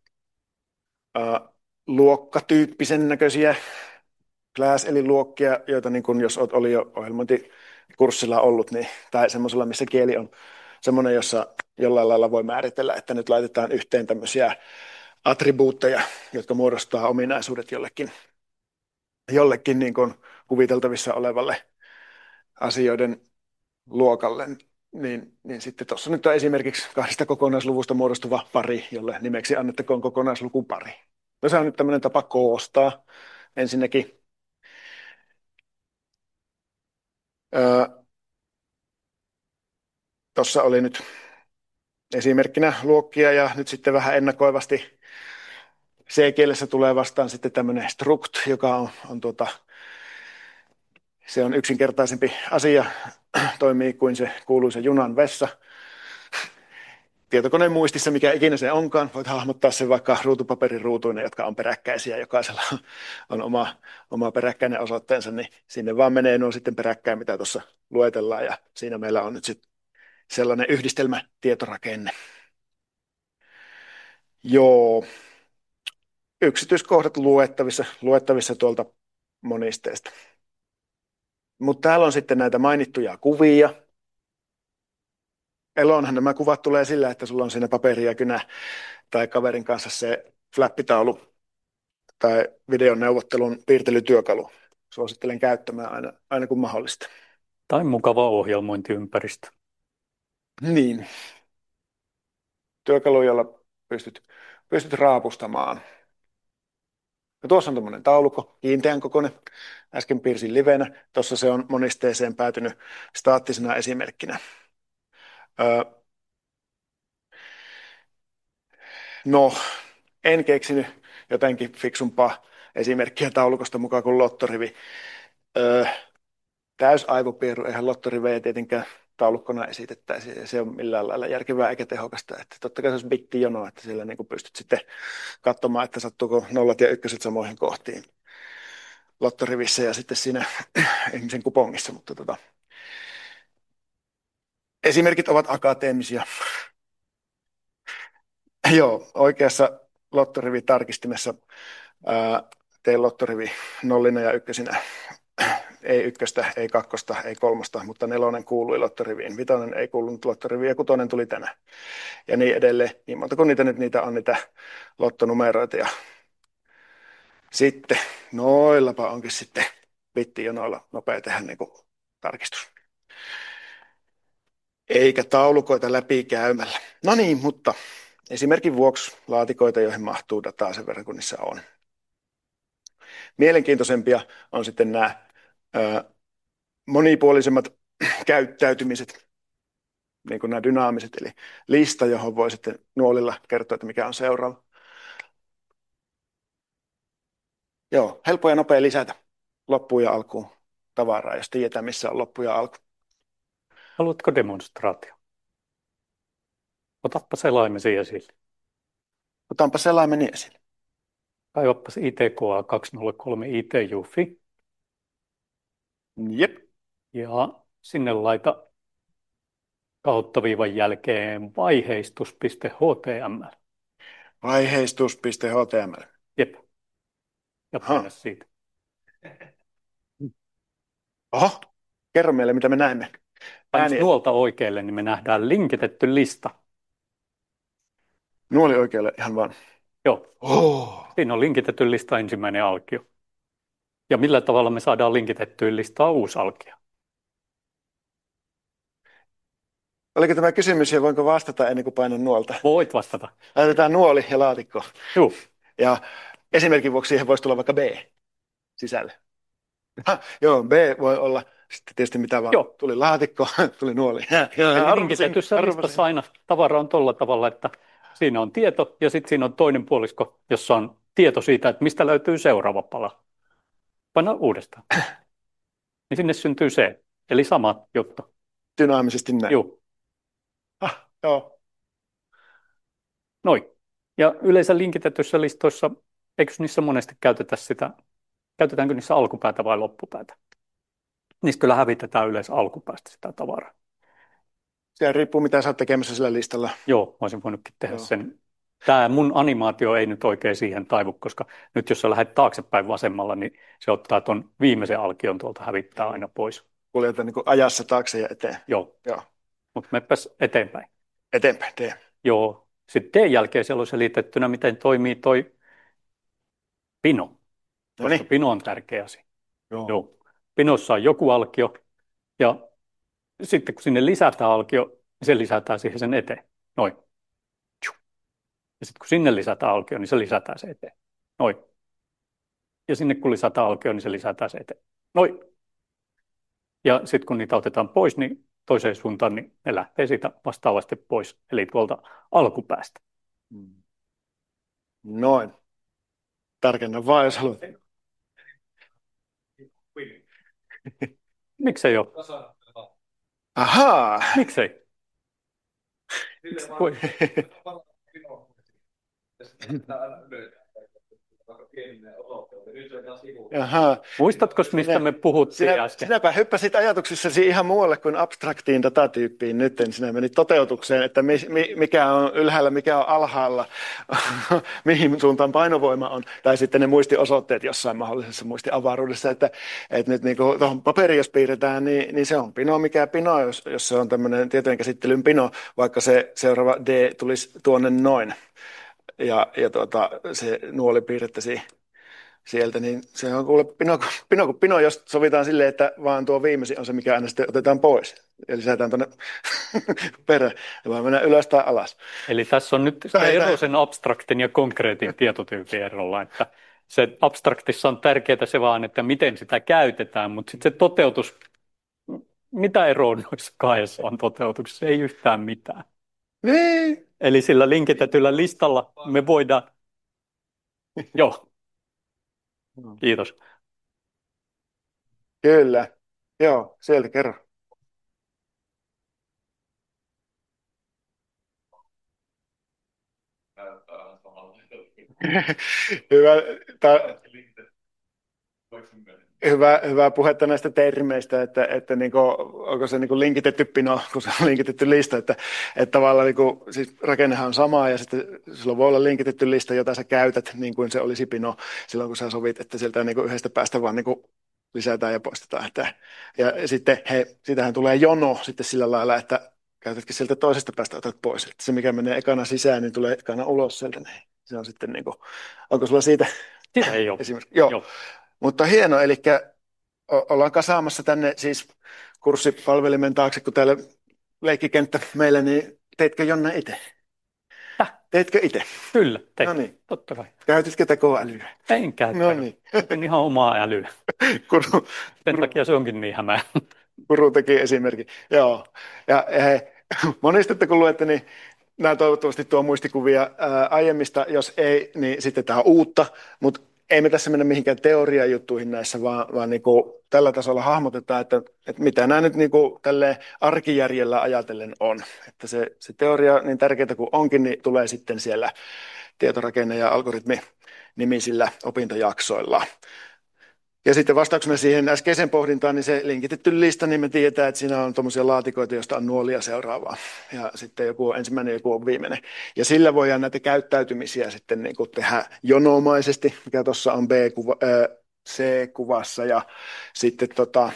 luokkatyyppisen näköisiä class, eli luokkia, joita niin kun jos olet oli jo ohjelmointikurssilla ollut, niin, tai semmoisella, missä kieli on semmoinen, jossa jollain lailla voi määritellä, että nyt laitetaan yhteen tämmöisiä attribuutteja, jotka muodostaa ominaisuudet jollekin niin kuin kuviteltavissa olevalle asioiden luokalle, niin sitten tuossa nyt on esimerkiksi kahdesta kokonaisluvusta muodostuva pari, jolle nimeksi annettakoon kokonaislukupari. No se on nyt tämmöinen tapa koostaa ensinnäkin. Tuossa oli nyt esimerkkinä luokkia ja nyt sitten vähän ennakoivasti C-kielessä tulee vastaan sitten tämmöinen struct, joka se on yksinkertaisempi asia, toimii kuin se kuuluisa junan vessa. Tietokoneen muistissa, mikä ikinä se onkaan, voit hahmottaa sen vaikka ruutupaperin ruutuina, jotka on peräkkäisiä, jokaisella on oma peräkkäinen osoitteensa, niin sinne vaan menee nuo sitten peräkkäin, mitä tuossa luetellaan, ja siinä meillä on nyt sitten sellainen yhdistelmätietorakenne. Joo, yksityiskohdat luettavissa tuolta monisteesta. Mutta täällä on sitten näitä mainittuja kuvia. Eloonhan nämä kuvat tulee sillä, että sulla on siinä paperi ja kynä tai kaverin kanssa se flappitaulu tai videoneuvottelun piirtelytyökalu. Suosittelen käyttämään aina kun mahdollista. Tai mukava ohjelmointiympäristö. Niin. Työkalu, jolla pystyt raapustamaan. Ja tuossa on tuommoinen taulukko, kiinteän kokoinen. Äsken piirsin livenä. Tuossa se on monisteeseen päätynyt staattisena esimerkkinä. No, en keksinyt jotenkin fiksumpaa esimerkkiä taulukosta mukaan kuin lottorivi. Täysaivopiirru, eihän lottorivejä tietenkään taulukkona esitettäisi, ja se on millään lailla järkevää eikä tehokasta. Että totta kai se olisi bittijono, että siellä niin pystyt sitten katsomaan, että sattuuko nollat ja ykköset samoihin kohtiin lottorivissä ja sitten siinä ihmisen kupongissa. Mutta esimerkit ovat akateemisia. Joo, oikeassa lottorivitarkistimessa teen lottorivi nollina ja ykkösinä. Ei ykköstä, ei kakkosta, ei kolmosta, mutta nelonen kuului lottoriviin. Vitonen ei kuulunut lottoriviin ja kutonen tuli tänään. Ja niin edelleen. Niin monta kuin niitä on niitä lottonumeroita. Ja sitten noillapa onkin sitten bittijonoilla nopea tehdä niin kuin tarkistus. Eikä taulukoita läpi käymällä. No niin, mutta esimerkin vuoksi laatikoita, joihin mahtuu dataa sen verran, kun niissä on. Mielenkiintoisempia on sitten nämä monipuolisemmat käyttäytymiset, niin kuin nämä dynaamiset, eli lista, johon voi sitten nuolilla kertoa, että mikä on seuraava. Joo, helppo ja nopea lisätä loppuun ja alkuun tavaraa, jos tiedetään, missä on loppu ja alku. Haluatko demonstraatio? Otappa selaimesi esille. Otanpa selaimeni esille. Kaivappas ITKA 203 IT-Jufi. Jep. Ja sinne laita kautta-viivan jälkeen vaiheistus.html. Vaiheistus.html. Jep. Ja paina siitä. Oho, kerro meille, mitä me näemme. Paina nuolta oikealle, niin me nähdään linkitetty lista. Nuoli oikealle ihan vaan. Joo. Oh. Siinä on linkitetty lista ensimmäinen alkio. Ja millä tavalla me saadaan linkitettyä listaa uusi alkio? Oliko tämä kysymys ja voinko vastata ennen kuin painan nuolta? Voit vastata. Laitetaan nuoli ja laatikko. Joo. Ja esimerkin vuoksi siihen voisi tulla vaikka B sisälle. Joo, B voi olla sitten tietysti mitä vaan. Joo. Tuli laatikko, tuli nuoli. Eli linkitetyssä listassa aina tavara on tuolla tavalla, että siinä on tieto ja sitten siinä on toinen puolisko, jossa on tieto siitä, että mistä löytyy seuraava pala. Paina uudestaan. Niin sinne syntyy se. Eli sama juttu. Dynaamisesti näin. Joo. Joo. Noin. Ja yleensä linkitetyissä listoissa, eikö niissä monesti käytetä sitä, käytetäänkö niissä alkupäätä vai loppupäätä? Niissä kyllä hävitetään yleensä alkupäästä sitä tavaraa. Se riippuu, mitä sä oot tekemässä sillä listalla. Joo, mä olisin voinutkin tehdä Joo. sen. Tämä mun animaatio ei nyt oikein siihen taivu, koska nyt jos sä lähdet taaksepäin vasemmalla, niin se ottaa ton viimeisen alkion tuolta hävittää aina pois. Kuljetaan niin kuin ajassa taakse ja eteen. Joo, Joo. mutta mepäs eteenpäin. Eteenpäin, tee. Joo, sitten T jälkeen siellä on selitettynä, miten toimii toi pino, No koska niin. pino on tärkeä asia. Joo. Joo. Pinossa on joku alkio, ja sitten kun sinne lisätään alkio, niin se lisätään siihen sen eteen. Noin. Tju. Ja sitten kun sinne lisätään alkio, niin se lisätään se eteen. Noin. Ja sinne kun lisätään alkio, niin se lisätään se eteen. Noin. Ja sitten kun niitä otetaan pois, niin toiseen suuntaan, niin ne lähtee siitä vastaavasti pois, eli tuolta alkupäästä. Noin. Tarkenna vaan, jos haluat. Miksei ole? Tasana. Ahaa. Miksei? Silleen vaan Voi. parantaa pinoa. Ja sitten pitää aina ylös. Vaikka pieninen osoite oli. Nyt se on taas sivu. Ahaa. Muistatko, mistä me puhuttiin äsken? Sinäpä hyppäsit ajatuksissasi ihan muualle kuin abstraktiin datatyyppiin nyt. Sinä menit toteutukseen, että mikä on ylhäällä, mikä on alhaalla, mihin suuntaan painovoima on. Tai sitten ne muistiosoitteet jossain mahdollisessa muistiavaruudessa. Että nyt niin kuin tuohon paperiin, jos piirretään, niin se on pino, mikä pino, jos se on tämmöinen tietojenkäsittelyn pino, vaikka se seuraava D tulisi tuonne noin. Ja se nuoli piirrettäisiin sieltä, niin se on kuule pino kuin pino, jos sovitaan silleen, että vaan tuo viimeisin on se, mikä aina sitten otetaan pois. Ja lisätään tuonne perään, ja vaan mennään ylös tai alas. Eli tässä on nyt se ero sen abstraktin ja konkreetin tietotyypin erolla, että se abstraktissa on tärkeää se vaan, että miten sitä käytetään, mutta sitten se toteutus, mitä eroa noissa kahdessa on toteutuksessa? Ei yhtään mitään. Niin. Eli sillä linkitetyllä listalla me voidaan... Joo, kiitos. Kyllä. Joo, sieltä kerro. Näyttää aina samalla. Hyvä, Voiko mennä? hyvä puhetta näistä termeistä, että niinku, onko se niinku linkitetty pino, kun se on linkitetty lista, että tavallaan niinku, siis rakennehan on sama ja sitten silloin voi olla linkitetty lista, jota sä käytät niin kuin se olisi pino silloin, kun sä sovit, että sieltä niinku yhdestä päästä vaan niinku lisätään ja poistetaan. Ja sitten siitähän tulee jono sitten sillä lailla, että käytätkin sieltä toisesta päästä otat pois. Että se, mikä menee ekana sisään, niin tulee ekana ulos sieltä. Niin. Se on sitten niinku, onko sulla siitä Sitä ei ole. esimerkiksi? Joo. Joo. Mutta hieno, eli ollaan kasaamassa tänne siis kurssipalvelimen taakse, kun täällä leikkikenttä meillä, niin teitkö Jonna itse? Teitkö itse? Kyllä, tein. No niin. Totta kai. Käytitkö tekoälyä? En käyttänyt. No niin. Käytin ihan omaa älyä. Sen takia se onkin niin hämää. Kuru teki esimerkin. Joo. Ja monesti, kun luette, niin nämä toivottavasti tuo muistikuvia aiemmista. Jos ei, niin sitten tämä on uutta. Mutta ei me tässä mennä mihinkään teoriajuttuihin näissä, vaan niin kuin tällä tasolla hahmotetaan, että mitä nämä nyt niin kuin tälleen arkijärjellä ajatellen on. Että se teoria, niin tärkeää kuin onkin, niin tulee sitten siellä tietorakenne- ja algoritmi-nimisillä opintojaksoilla. Ja sitten vastauksena siihen äskeiseen pohdintaan, niin se linkitetty lista, niin me tiedetään, että siinä on tuommoisia laatikoita, joista on nuolia seuraavaa. Ja sitten joku on ensimmäinen, joku on viimeinen. Ja sillä voidaan näitä käyttäytymisiä sitten niin kuin tehdä jonomaisesti, mikä tuossa on C-kuvassa, ja sitten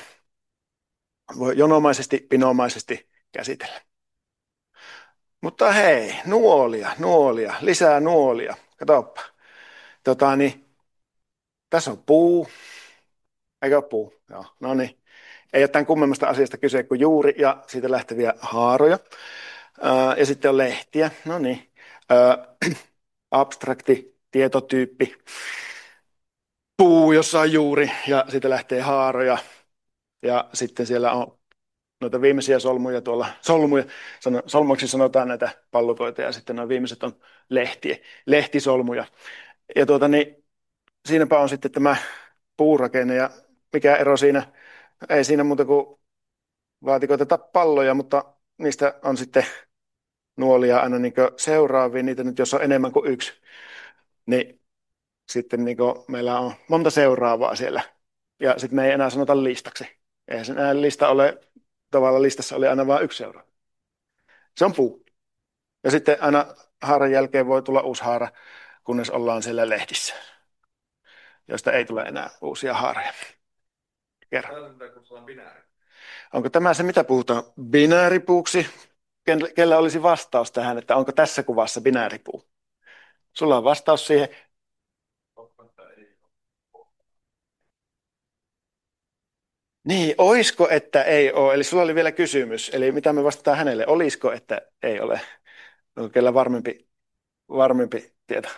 voi jonomaisesti, pinomaisesti käsitellä. Mutta hei, nuolia, lisää nuolia. Katoppa. Niin, tässä on puu. Eikö ole puu? Joo, no niin. Ei ole tämän kummemmasta asiasta kyse kuin juuri ja siitä lähteviä haaroja. Ja sitten on lehtiä. No niin. Abstrakti tietotyyppi. Puu, jossa on juuri ja siitä lähtee haaroja. Ja sitten siellä on noita viimeisiä solmuja tuolla. Solmuiksi sanotaan näitä pallukoita ja sitten nuo viimeiset on lehtisolmuja. Ja niin, siinäpä on sitten tämä puurakenne ja mikä ero siinä? Ei siinä muuta kuin laatikoiteta palloja, mutta niistä on sitten nuolia aina niin seuraaviin, niitä nyt jos on enemmän kuin yksi, niin sitten niin meillä on monta seuraavaa siellä. Ja sitten me ei enää sanota listaksi. Eihän se enää lista ole, tavallaan listassa oli aina vain yksi seuraava. Se on puu. Ja sitten aina haaran jälkeen voi tulla uusi haara, kunnes ollaan siellä lehdissä, josta ei tule enää uusia haaroja. Kerro. Tämä on mitä kutsutaan binääri. Onko tämä se, mitä puhutaan binääripuuksi? Kellä olisi vastaus tähän, että onko tässä kuvassa binääripuu? Sulla on vastaus siihen. Niin, oisko, että ei ole? Eli sulla oli vielä kysymys. Eli mitä me vastataan hänelle? Olisiko, että ei ole? Onko kellä varmempi tieto?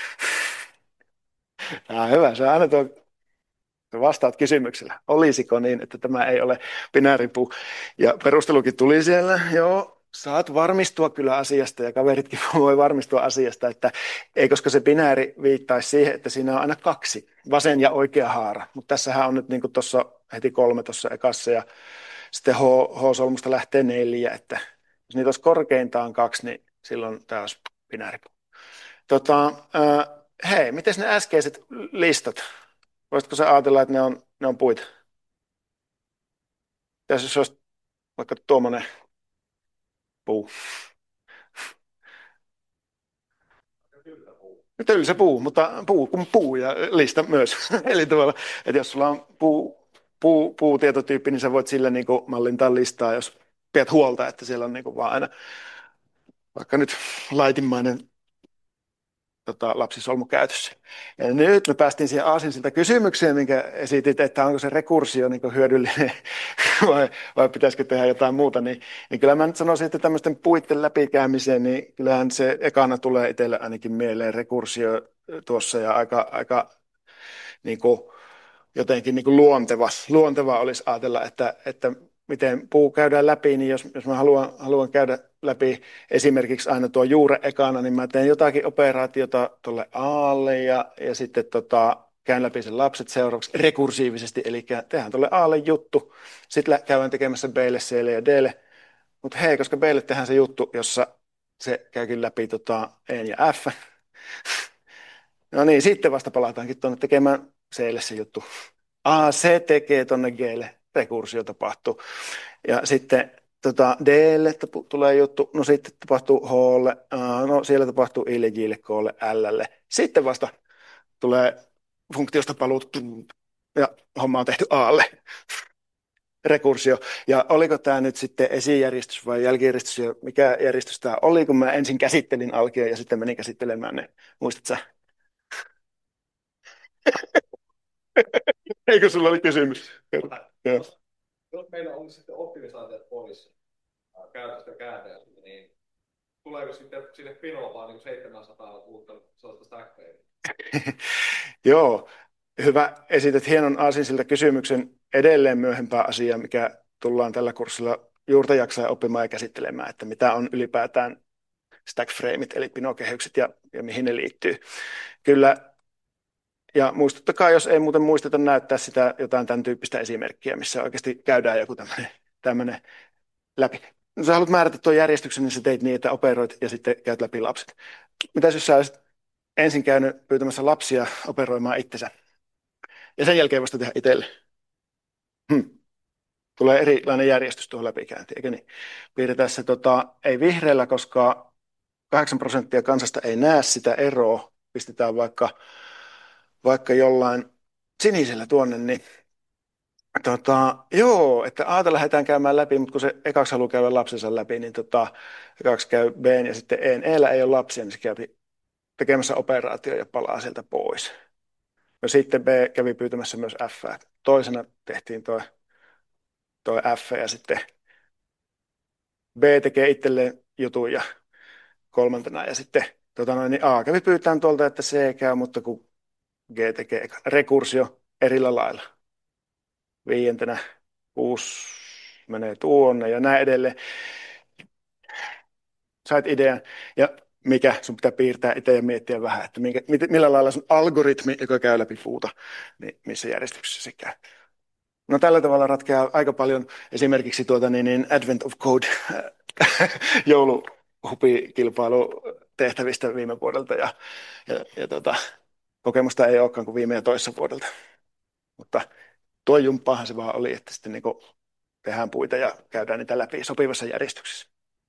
Hyvä, se on aina tuo. Vastaat kysymyksellä. Olisiko niin, että tämä ei ole binääripuu? Ja perustelukin tuli siellä. Joo, saat varmistua kyllä asiasta ja kaveritkin voi varmistua asiasta, että ei, koska se binääri viittaisi siihen, että siinä on aina kaksi, vasen ja oikea haara. Mutta tässähän on nyt niin kuin tuossa heti 3 tuossa ekassa ja sitten H-solmusta lähtee 4, että jos niitä olisi korkeintaan 2, niin silloin tämä olisi binääripuu. Hei, miten ne äskeiset listat? Voisitko sä ajatella, että ne on puita? Jos olisi vaikka tuommoinen puu. Kyllä se puu, mutta puu kuin puu ja lista myös. Eli tavalla, että jos sulla on puutietotyyppi, niin sä voit sillä niin kuin mallintaa listaa, jos pidät huolta, että siellä on niin kuin vaan aina vaikka nyt laitimmainen lapsisolmu käytössä. Ja nyt me päästiin siihen aasinsilta kysymykseen, minkä esitit, että onko se rekursio niin hyödyllinen vai pitäisikö tehdä jotain muuta. Niin kyllä mä nyt sanoisin, että tämmöisten puitten läpikäymiseen, niin kyllähän se ekana tulee itselle ainakin mieleen rekursio tuossa ja aika niin kuin, jotenkin niin kuin luonteva olisi ajatella, että miten puu käydään läpi, niin jos mä haluan käydä läpi esimerkiksi aina tuo juure ekana, niin mä teen jotakin operaatiota tuolle A:lle ja sitten käyn läpi sen lapset seuraavaksi rekursiivisesti, eli tehdään tuolle A:lle juttu, sitten käydään tekemässä B:lle, C:lle ja D:lle, mutta hei, koska B:lle tehdään se juttu, jossa se käykin läpi E ja F, no niin, sitten vasta palataankin tuonne tekemään C:lle se juttu. C tekee tuonne G:lle, rekursio tapahtuu. Ja sitten D:lle tulee juttu, no sitten tapahtuu H:lle, no siellä tapahtuu I'lle, J:lle, K:lle, L:lle. Sitten vasta tulee funktiosta paluut ja homma on tehty A:lle. Rekursio. Ja oliko tämä nyt sitten esijärjestys vai jälkijärjestys ja mikä järjestys tämä oli, kun mä ensin käsittelin alkio ja sitten menin käsittelemään ne. Muistatko sä? Eikö sulla oli kysymys? Joo. Jos meillä on sitten optimisaatiot pois käytöstä ja käänteestä, niin tuleeko sitten sinne pinoon vaan niin 700 uutta sellaista stackpairia? Joo, hyvä. Esität hienon aasinsilta kysymyksen edelleen myöhempää asiaa, mikä tullaan tällä kurssilla juurta jaksaa oppimaan ja käsittelemään, että mitä on ylipäätään stackframeit eli pinokehykset ja mihin ne liittyy. Kyllä, ja muistuttakaa, jos ei muuten muisteta näyttää sitä jotain tämän tyyppistä esimerkkiä, missä oikeasti käydään joku tämmöinen läpi. Jos sä haluat määrätä tuon järjestyksen, niin sä teit niin, että operoit ja sitten käyt läpi lapset. Mitäs jos sä olisit ensin käynyt pyytämässä lapsia operoimaan itsensä ja sen jälkeen vasta tehdä itselle? Tulee erilainen järjestys tuohon läpikäyntiin, eikö niin? Piirretään se ei vihreällä, koska 8% kansasta ei näe sitä eroa. Pistetään vaikka jollain sinisellä tuonne, niin joo, että A:ta lähdetään käymään läpi, mutta kun se ekaksi haluaa käydä lapsensa läpi, niin ekaksi käy B ja sitten E:llä ei ole lapsia, niin se käy tekemässä operaatio ja palaa sieltä pois. No sitten B kävi pyytämässä myös F. Toisena tehtiin toi F ja sitten B tekee itselleen jutun ja kolmantena ja sitten niin A kävi pyytämään tuolta, että C käy, mutta kun G tekee rekursio erillä lailla. Viidentenä 6 menee tuonne ja näin edelleen. Sait idean ja mikä sun pitää piirtää itse ja miettiä vähän, että millä lailla sun algoritmi, joka käy läpi puuta, niin missä järjestyksessä se käy. No tällä tavalla ratkeaa aika paljon esimerkiksi Advent of Code hupikilpailutehtävistä viime vuodelta ja kokemusta ei olekaan kuin viime ja toissa vuodelta. Mutta tuo jumppaahan se vaan oli, että sitten niin tehdään puita ja käydään niitä läpi sopivassa järjestyksessä.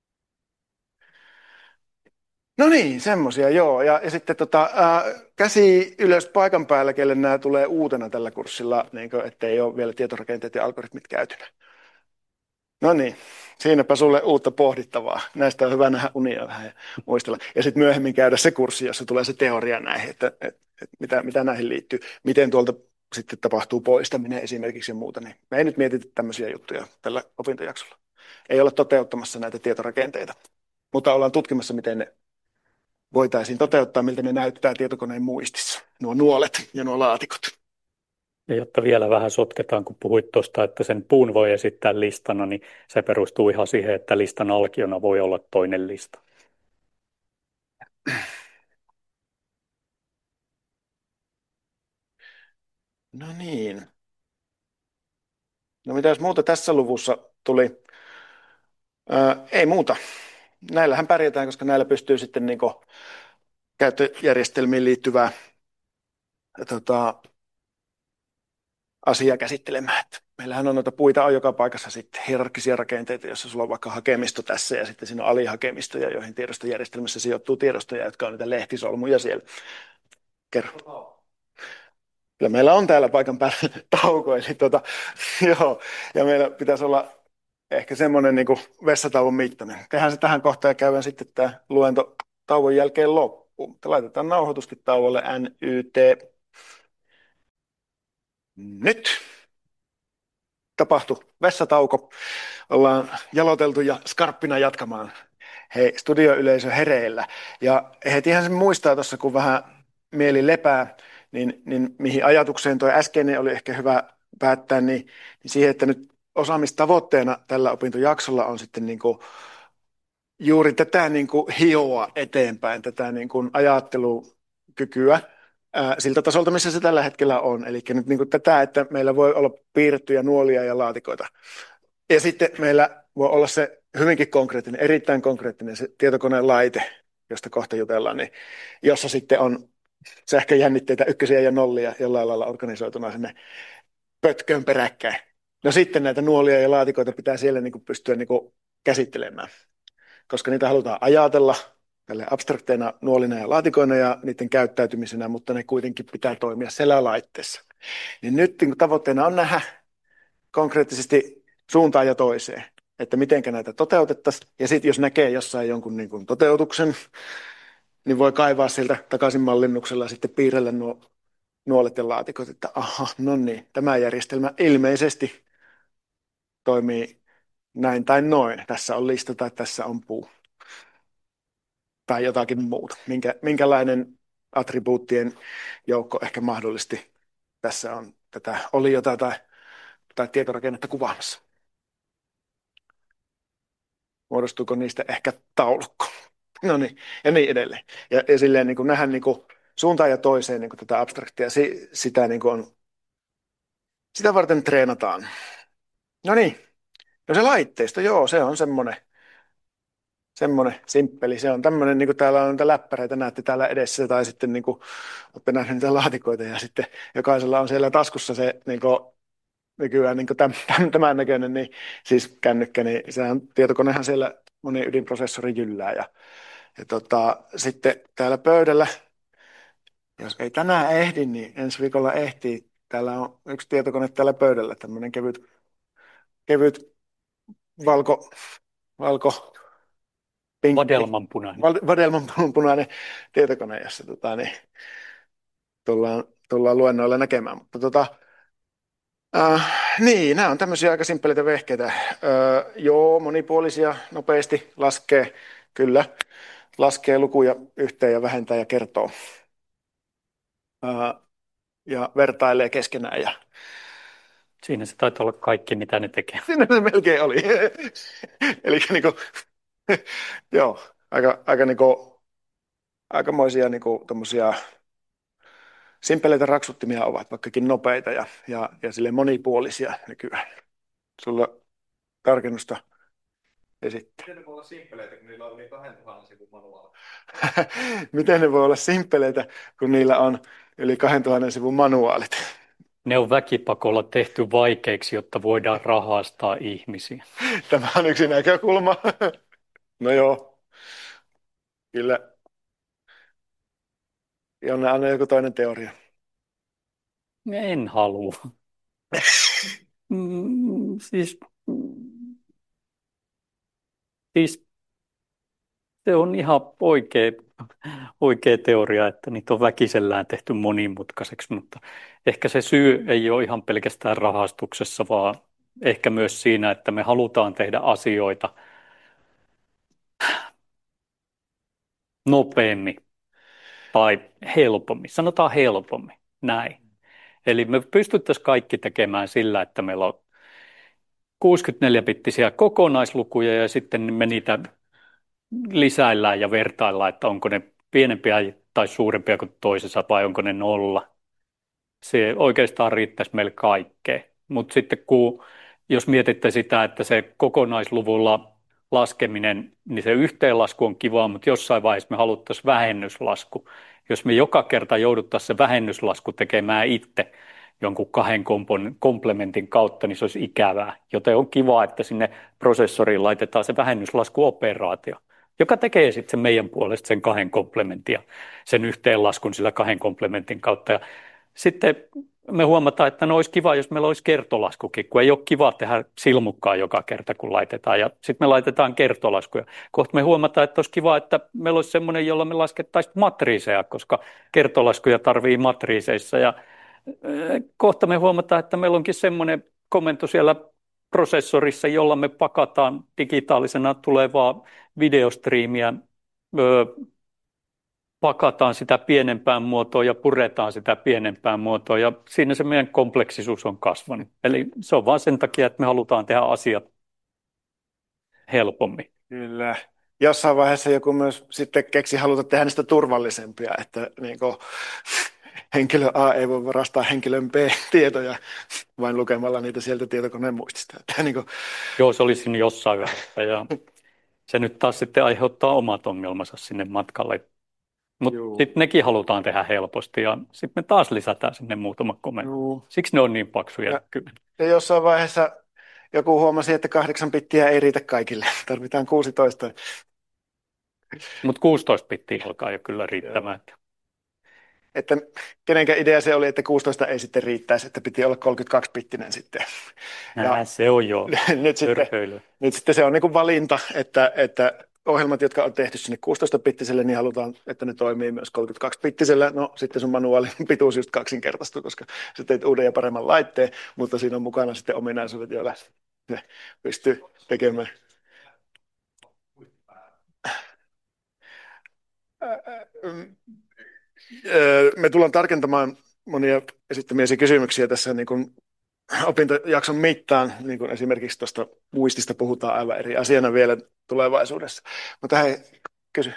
No niin, semmoisia joo. Ja sitten käsi ylös paikan päällä, kelle nämä tulee uutena tällä kurssilla, niin kuin, ettei ole vielä tietorakenteet ja algoritmit käytynä. No niin, siinäpä sulle uutta pohdittavaa. Näistä on hyvä nähdä unia vähän ja muistella. Ja sitten myöhemmin käydä se kurssi, jossa tulee se teoria näihin, että mitä näihin liittyy. Miten tuolta sitten tapahtuu poistaminen esimerkiksi ja muuta. Niin me ei nyt mietitä tämmöisiä juttuja tällä opintojaksolla. Ei olla toteuttamassa näitä tietorakenteita, mutta ollaan tutkimassa, miten ne voitaisiin toteuttaa, miltä ne näyttää tietokoneen muistissa. Nuo nuolet ja nuo laatikot. Ja jotta vielä vähän sotketaan, kun puhuit tuosta, että sen puun voi esittää listana, niin se perustuu ihan siihen, että listan alkiona voi olla toinen lista. No niin. No mitäs muuta tässä luvussa tuli? Ei muuta. Näillähän pärjätään, koska näillä pystyy sitten niin käyttöjärjestelmiin liittyvää asiaa käsittelemään. Että meillähän on noita puita on joka paikassa sitten hierarkkisia rakenteita, joissa sulla on vaikka hakemisto tässä ja sitten siinä on alihakemistoja, joihin tiedostojärjestelmässä sijoittuu tiedostoja, jotka on niitä lehtisolmuja siellä. Kerro. Kyllä meillä on täällä paikan päällä tauko, eli joo, ja meillä pitäisi olla ehkä semmoinen niin kuin vessatauon mittainen. Tehdään se tähän kohtaan ja käydään sitten tämä luento tauon jälkeen loppuun. Mutta laitetaan nauhoituskin tauolle NYT. Nyt tapahtui vessatauko. Ollaan jaloteltu ja skarppina jatkamaan. Hei, studioyleisö hereillä. Ja hetihän se muistaa tuossa, kun vähän mieli lepää, niin mihin ajatukseen tuo äskeinen oli ehkä hyvä päättää, niin siihen, että nyt osaamistavoitteena tällä opintojaksolla on sitten niin kuin juuri tätä niin kuin hioa eteenpäin, tätä niin kuin ajattelukykyä siltä tasolta, missä se tällä hetkellä on. Eli nyt niin kuin tätä, että meillä voi olla piirrettyjä nuolia ja laatikoita. Ja sitten meillä voi olla se hyvinkin konkreettinen, erittäin konkreettinen se tietokoneen laite, josta kohta jutellaan, niin jossa sitten on sähköjännitteitä ykkösiä ja nollia jollain lailla organisoituna sinne pötköön peräkkäin. No sitten näitä nuolia ja laatikoita pitää siellä niin kuin pystyä niin kuin käsittelemään, koska niitä halutaan ajatella tälle abstrakteina nuolina ja laatikoina ja niiden käyttäytymisenä, mutta ne kuitenkin pitää toimia siellä laitteessa. Niin nyt niin tavoitteena on nähdä konkreettisesti suuntaan ja toiseen, että miten näitä toteutettaisiin. Ja sitten jos näkee jossain jonkun niin kuin toteutuksen, niin voi kaivaa sieltä takaisin mallinnuksella ja sitten piirrellä nuo nuolet ja laatikot, että aha, no niin, tämä järjestelmä ilmeisesti toimii näin tai noin. Tässä on lista tai tässä on puu. Tai jotakin muuta. Minkälainen attribuuttien joukko ehkä mahdollisesti tässä on tätä oliota tai tietorakennetta kuvaamassa. Muodostuuko niistä ehkä taulukko? No niin, ja niin edelleen. Ja silleen niin kuin nähdään niin kuin suuntaan ja toiseen niin kuin tätä abstraktia, sitä, niin kuin sitä varten treenataan. No niin, no se laitteisto, joo, se on semmoinen simppeli. Se on tämmöinen, niin kuin täällä on niitä läppäreitä, näette täällä edessä, tai sitten niin kuin, olette nähneet niitä laatikoita, ja sitten jokaisella on siellä taskussa se niin kuin, nykyään niin kuin tämän näköinen, niin, siis kännykkä, niin sehän tietokonehan siellä moni ydinprosessori jyllää, ja sitten täällä pöydällä, jos ei tänään ehdi, niin ensi viikolla ehtii. Täällä on yksi tietokone täällä pöydällä, tämmöinen kevyt valko, valko pinkki, Vadelmanpunainen. vadelmanpunainen tietokone, jossa niin, tullaan luennoilla näkemään. Mutta niin, nämä on tämmöisiä aika simppeleitä vehkeitä. Joo, monipuolisia, nopeasti laskee, kyllä, laskee lukuja yhteen ja vähentää ja kertoo. Ja vertailee keskenään. Ja Siinä se taitaa olla kaikki, mitä ne tekee. siinä se melkein oli. Eli niinku, joo, aika niinku, aikamoisia niinku, tommosia simpeleitä raksuttimia ovat, vaikkakin nopeita ja sille monipuolisia nykyään. Sulla tarkennusta esittää. Miten ne voi olla simppeleitä, kun niillä on yli 2000 sivun manuaali? Miten ne voi olla simppeleitä, kun niillä on yli 2000 sivun manuaalit? Ne on väkipakolla tehty vaikeiksi, jotta voidaan rahastaa ihmisiä. Tämä on yksi näkökulma. No joo, kyllä. Jonne anna joku toinen teoria. En halua. Siis, siis se on ihan oikea teoria, että niitä on väkisellään tehty monimutkaiseksi, mutta ehkä se syy ei ole ihan pelkästään rahastuksessa, vaan ehkä myös siinä, että me halutaan tehdä asioita nopeammin tai helpommin. Sanotaan helpommin, näin. Eli me pystyttäisiin kaikki tekemään sillä, että meillä on 64-bittisiä kokonaislukuja ja sitten me niitä lisäillään ja vertaillaan, että onko ne pienempiä tai suurempia kuin toisessa vai onko ne nolla. Se oikeastaan riittäisi meille kaikkeen. Mutta sitten jos mietitte sitä, että se kokonaisluvulla laskeminen, niin se yhteenlasku on kivaa, mutta jossain vaiheessa me haluttaisiin vähennyslasku. Jos me joka kerta jouduttaisiin se vähennyslasku tekemään itse jonkun kahden komplementin kautta, niin se olisi ikävää. Joten on kiva, että sinne prosessoriin laitetaan se vähennyslaskuoperaatio, joka tekee sitten sen meidän puolesta sen kahden komplementin ja sen yhteenlaskun sillä kahden komplementin kautta. Ja sitten me huomataan, että no olisi kiva, jos meillä olisi kertolaskukin, kun ei ole kiva tehdä silmukkaa joka kerta, kun laitetaan. Ja sitten me laitetaan kertolaskuja. Kohta me huomataan, että olisi kiva, että meillä olisi semmoinen, jolla me laskettaisiin matriiseja, koska kertolaskuja tarvii matriiseissa. Ja kohta me huomataan, että meillä onkin semmoinen komento siellä prosessorissa, jolla me pakataan digitaalisena tulevaa videostriimiä, pakataan sitä pienempään muotoon ja puretaan sitä pienempään muotoon ja siinä se meidän kompleksisuus on kasvanut. Eli se on vain sen takia, että me halutaan tehdä asiat helpommin. Kyllä. Jossain vaiheessa joku myös sitten keksi haluta tehdä niistä turvallisempia, että niin kuin, henkilö A ei voi varastaa henkilön B-tietoja vain lukemalla niitä sieltä tietokoneen muistista. Että, niin kuin... Joo, se oli siinä jossain vaiheessa ja se nyt taas sitten aiheuttaa omat ongelmansa sinne matkalle. Mutta sitten nekin halutaan tehdä helposti ja sitten me taas lisätään sinne muutama komento. Siksi ne on niin paksuja. Ja jossain vaiheessa joku huomasi, että 8 bittiä ei riitä kaikille. Tarvitaan 16. Mutta 16 bittiä alkaa jo kyllä riittämään. Että kenenkä idea se oli, että 16 ei sitten riittäisi, että piti olla 32-bittinen sitten. Ja se on jo nyt sitten se on niin kuin valinta, että ohjelmat, jotka on tehty sinne 16-bittiselle, niin halutaan, että ne toimii myös 32-bittisellä. No sitten sun manuaalin pituus just kaksinkertaistuu, koska sä teet uuden ja paremman laitteen, mutta siinä on mukana sitten ominaisuudet, joilla se pystyy tekemään. Me tullaan tarkentamaan monia esittämiäsi kysymyksiä tässä niin kuin opintojakson mittaan, niin kuin esimerkiksi tuosta muistista puhutaan aivan eri asiana vielä tulevaisuudessa. Mutta hei, kysy.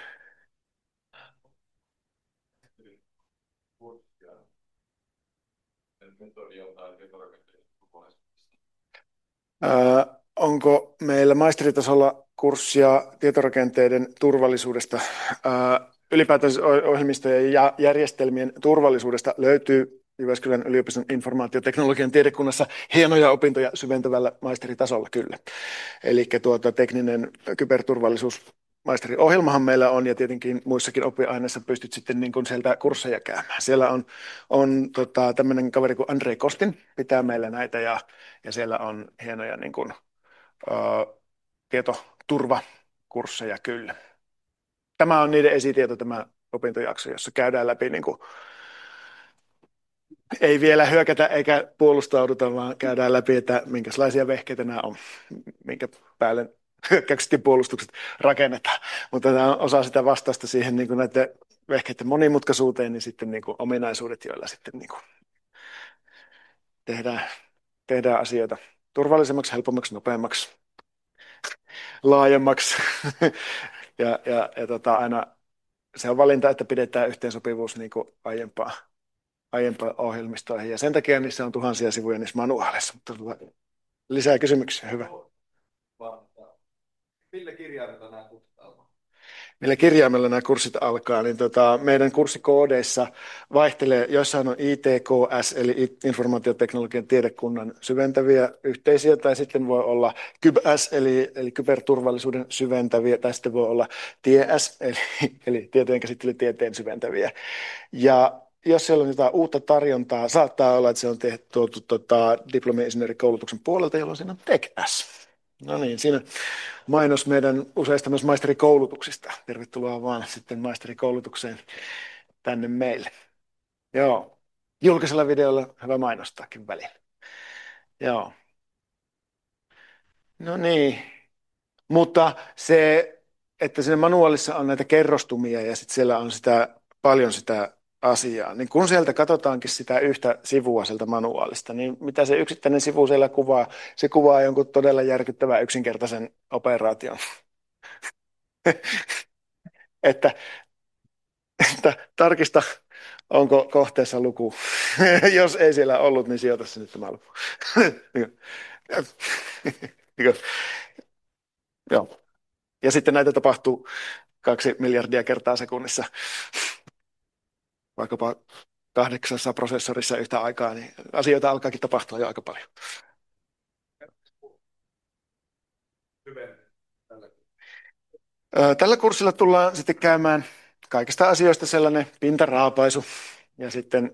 Onko meillä maisteritasolla kurssia tietorakenteiden turvallisuudesta? Ylipäätään ohjelmistojen ja järjestelmien turvallisuudesta löytyy Jyväskylän yliopiston informaatioteknologian tiedekunnassa hienoja opintoja syventävällä maisteritasolla kyllä. Eli tekninen kyberturvallisuus maisteriohjelmahan meillä on ja tietenkin muissakin oppiaineissa pystyt sitten niin kuin sieltä kursseja käymään. Siellä on tämmöinen kaveri kuin Andrei Kostin pitää meillä näitä ja siellä on hienoja niin kuin, tietoturvakursseja kyllä. Tämä on niiden esitieto, tämä opintojakso, jossa käydään läpi, niin kuin, ei vielä hyökätä eikä puolustauduta, vaan käydään läpi, että minkälaisia vehkeitä nämä on, minkä päälle hyökkäykset ja puolustukset rakennetaan. Mutta tämä on osa sitä vastausta siihen niin kuin näiden vehkeiden monimutkaisuuteen, niin sitten niin kuin ominaisuudet, joilla sitten niin kuin tehdään asioita turvallisemmaksi, helpommaksi, nopeammaksi, laajemmaksi. ja aina se on valinta, että pidetään yhteensopivuus niin kuin aiempaan ohjelmistoihin. Ja sen takia niissä on tuhansia sivuja niissä manuaaleissa. Mutta lisää kysymyksiä, hyvä. millä kirjaimella nämä kurssit alkaa? Millä kirjaimella nämä kurssit alkaa, niin meidän kurssikoodeissa vaihtelee, joissain on ITKS, eli informaatioteknologian tiedekunnan syventäviä yhteisiä, tai sitten voi olla KYBS, eli kyberturvallisuuden syventäviä, tai sitten voi olla TIES, eli tietojenkäsittelytieteen syventäviä. Ja jos siellä on jotain uutta tarjontaa, saattaa olla, että se on tuotu diplomi-insinöörikoulutuksen puolelta, jolloin siinä on TechS. No niin, siinä mainos meidän useista myös maisterikoulutuksista. Tervetuloa vaan sitten maisterikoulutukseen tänne meille. Joo, julkisella videolla hyvä mainostaakin välillä. Joo. No niin, mutta se, että siinä manuaalissa on näitä kerrostumia ja sitten siellä on paljon sitä asiaa, niin kun sieltä katsotaankin sitä yhtä sivua sieltä manuaalista, niin mitä se yksittäinen sivu siellä kuvaa? Se kuvaa jonkun todella järkyttävän yksinkertaisen operaation. että, että tarkista, onko kohteessa luku. Jos ei siellä ollut, niin sijoita se nyt tämä luku. Joo. Ja sitten näitä tapahtuu 2 miljardia kertaa sekunnissa, vaikkapa 8 prosessorissa yhtä aikaa, niin asioita alkaakin tapahtua jo aika paljon. Tällä kurssilla tullaan sitten käymään kaikista asioista sellainen pintaraapaisu ja sitten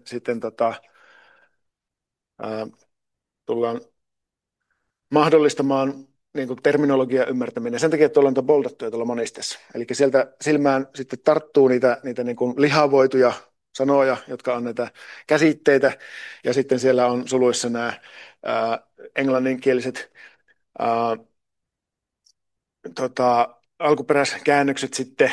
tullaan mahdollistamaan niin kuin terminologian ymmärtäminen. Sen takia tuolla on boldattuja tuolla monisteessa. Eli sieltä silmään sitten tarttuu niitä niin kuin lihavoituja sanoja, jotka on näitä käsitteitä, ja sitten siellä on suluissa nämä englanninkieliset alkuperäiskäännökset sitten,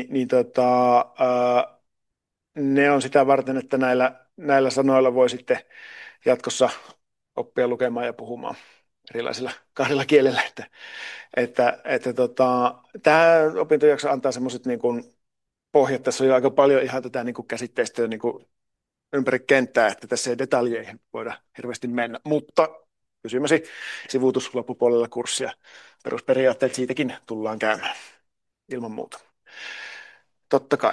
ne on sitä varten, että näillä sanoilla voi sitten jatkossa oppia lukemaan ja puhumaan erilaisilla kahdella kielellä. Tämä opintojakso antaa semmoiset niin kuin pohjat. Tässä on jo aika paljon ihan tätä niin kuin käsitteistöä niin kuin ympäri kenttää, että tässä ei detaljeihin voida hirveästi mennä. Mutta kysymäsi sivuutus loppupuolella kurssia. Perusperiaatteet siitäkin tullaan käymään ilman muuta. Totta kai.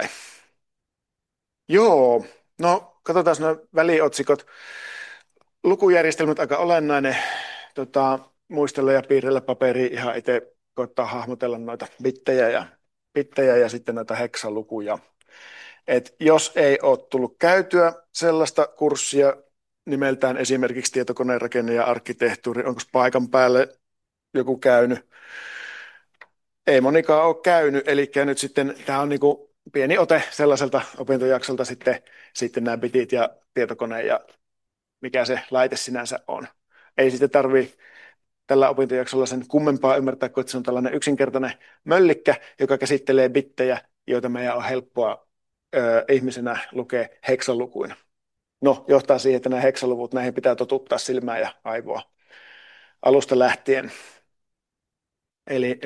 Joo, no katsotaan nuo väliotsikot. Lukujärjestelmät aika olennainen. Muistella ja piirrellä paperiin ihan itse koittaa hahmotella noita bittejä ja sitten noita heksalukuja. Et jos ei ole tullut käytyä sellaista kurssia nimeltään esimerkiksi tietokoneen rakenne ja arkkitehtuuri, onko paikan päälle joku käynyt? Ei monikaan ole käynyt, eli nyt sitten tämä on niinku pieni ote sellaiselta opintojaksolta sitten nämä bitit ja tietokone ja mikä se laite sinänsä on. Ei sitten tarvitse tällä opintojaksolla sen kummempaa ymmärtää, kun se on tällainen yksinkertainen möllikkä, joka käsittelee bittejä, joita meidän on helppoa ihmisenä lukea heksalukuina. No, johtaa siihen, että nämä heksaluvut, näihin pitää totuttaa silmää ja aivoa alusta lähtien. Eli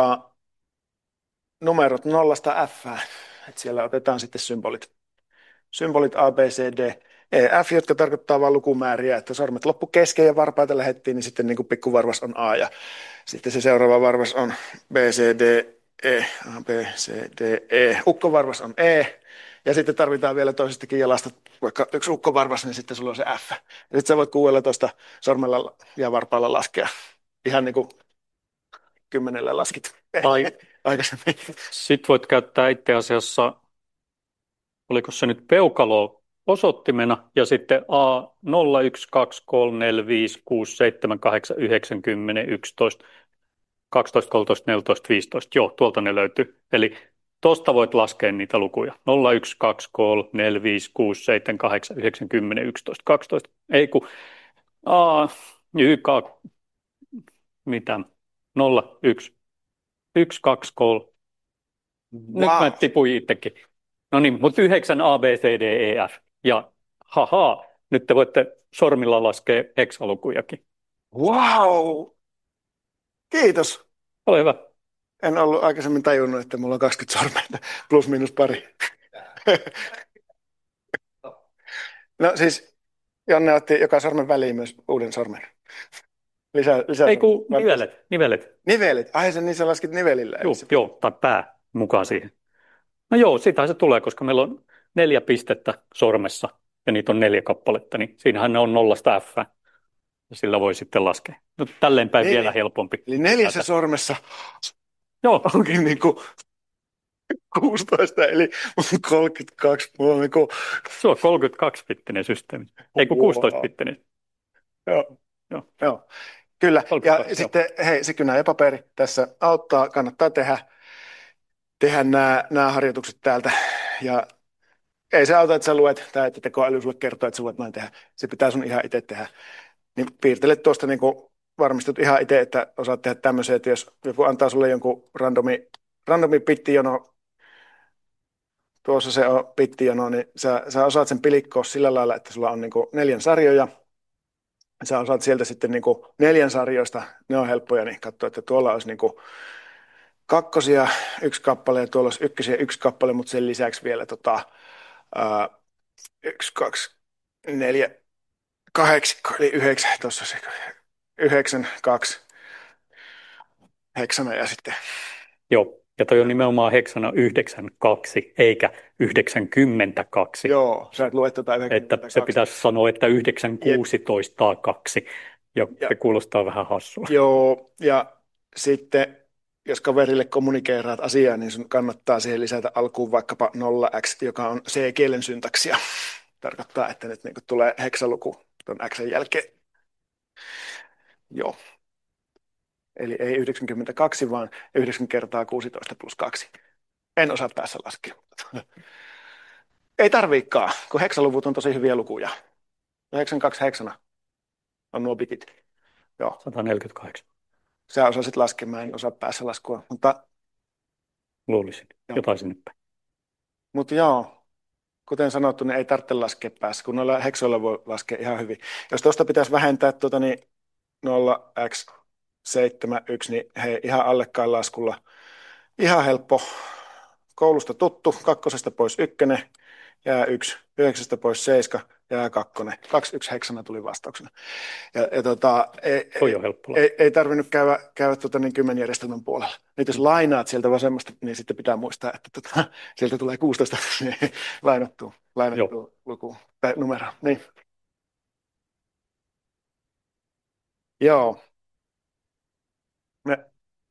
numerot 0–F, että siellä otetaan sitten symbolit A, B, C, D, E, F, jotka tarkoittaa vain lukumääriä, että sormet loppu kesken ja varpaita lähettiin, niin sitten niin kuin pikkuvarvas on A ja sitten se seuraava varvas on B, C, D, E, A, B, C, D, E, ukkovarvas on E, ja sitten tarvitaan vielä toisestakin jalasta vaikka yksi ukkovarvas, niin sitten sulla on se F. Ja sitten sä voit 16 sormella ja varpaalla laskea, ihan niin kuin 10 laskit aikaisemmin. Sitten voit käyttää itse asiassa, oliko se nyt peukalo osoittimena ja sitten A 0, 1, 2, 3, 4, 5, 6, 7, 8, 9, 10, 11, 12, 13, 14, 15. Joo, tuolta ne löytyy. Eli tuosta voit laskea niitä lukuja. 0, 1, 2, 3, 4, 5, 6, 7, 8, 9, 10, 11, 12. Ei kun A, YK, mitä? 0, 1, 1, 2, 3. Nyt mä tipuin itsekin. No niin, mutta 9 A, B, C, D, E, F. Ja haha, nyt te voitte sormilla laskea heksalukujakin. Wow! Kiitos. Ole hyvä. En ollut aikaisemmin tajunnut, että mulla on 20 sormea, plus miinus pari. No siis Janne otti joka sormen väliin myös uuden sormen. lisää Ei kun nivelet. nivelit. Ai niin sä laskit nivelillä. Eli Joo, se, joo, tai pää mukaan siihen. No joo, sitähän se tulee, koska meillä on 4 pistettä sormessa ja niitä on 4 kappaletta, niin siinähän ne on 0 F. Ja sillä voi sitten laskea. No tälleen päin vielä helpompi eli neljässä lisätä. sormessa Joo, onkin niin kuin 16, eli 32. Mulla on niin kuin, se on 32-bittinen systeemi. Ei kun wow. 16-bittinen. Joo, Joo, joo. Kyllä. Ja 32, joo. sitten, hei, se kynä ja paperi tässä auttaa. Kannattaa tehdä nämä harjoitukset täältä. Ja ei se auta, että sä luet tai että tekoäly sulle kertoo, että sä voit näin tehdä. Se pitää sun ihan itse tehdä. Niin piirtele tuosta niin kuin varmistut ihan itse, että osaat tehdä tämmöisiä, että jos joku antaa sulle jonkun randomi pittijono, tuossa se on pittijono, niin sä osaat sen pilikkoa sillä lailla, että sulla on niin kuin 4 sarjoja. Sä osaat sieltä sitten niin kuin 4 sarjoista, ne on helppoja, niin katsoa, että tuolla olisi niin kuin kakkosia 1 kappale ja tuolla olisi ykkösiä 1 kappale, mutta sen lisäksi vielä 1, 2, 4, 8, eli 9, tuossa se 9, 2, heksana ja sitten, Joo, ja toi on nimenomaan heksana 92, eikä 92. joo, sä et lue Että se 92. pitäisi sanoa, että Jep, 916 2. Ja ja, se kuulostaa vähän hassulta. joo, ja sitten jos kaverille kommunikeeraat asiaa, niin sun kannattaa siihen lisätä alkuun vaikkapa 0x, joka on C-kielen syntaksia. Tarkoittaa, että nyt niin tulee heksaluku tuon x jälkeen. Joo. Eli ei 92, vaan 9 kertaa 16 plus 2. En osaa päässä laskea. Ei tarviikaan, kun heksaluvut on tosi hyviä lukuja. 92 heksana on nuo bitit. Joo. 148, Sä osasit laskea, mä en osaa päässä laskua. luulisin. Joo. Jotain sinne päin. Mutta joo, kuten sanottu, niin ei tarvitse laskea päässä, kun noilla heksoilla voi laskea ihan hyvin. Jos tuosta pitäisi vähentää 0x71, niin hei, ihan allekkain laskulla. Ihan helppo. Koulusta tuttu, 2 pois 1, jää 1, 9 pois 7, jää 2. 2, 1 heksana tuli vastauksena. Toi on helppo Ei tarvinnut käydä niin kymmenjärjestelmän puolella. Nyt jos lainaat sieltä vasemmasta, niin sitten pitää muistaa, että sieltä tulee 16 niin lainattua Joo. luku tai numero. Niin. Joo. Me,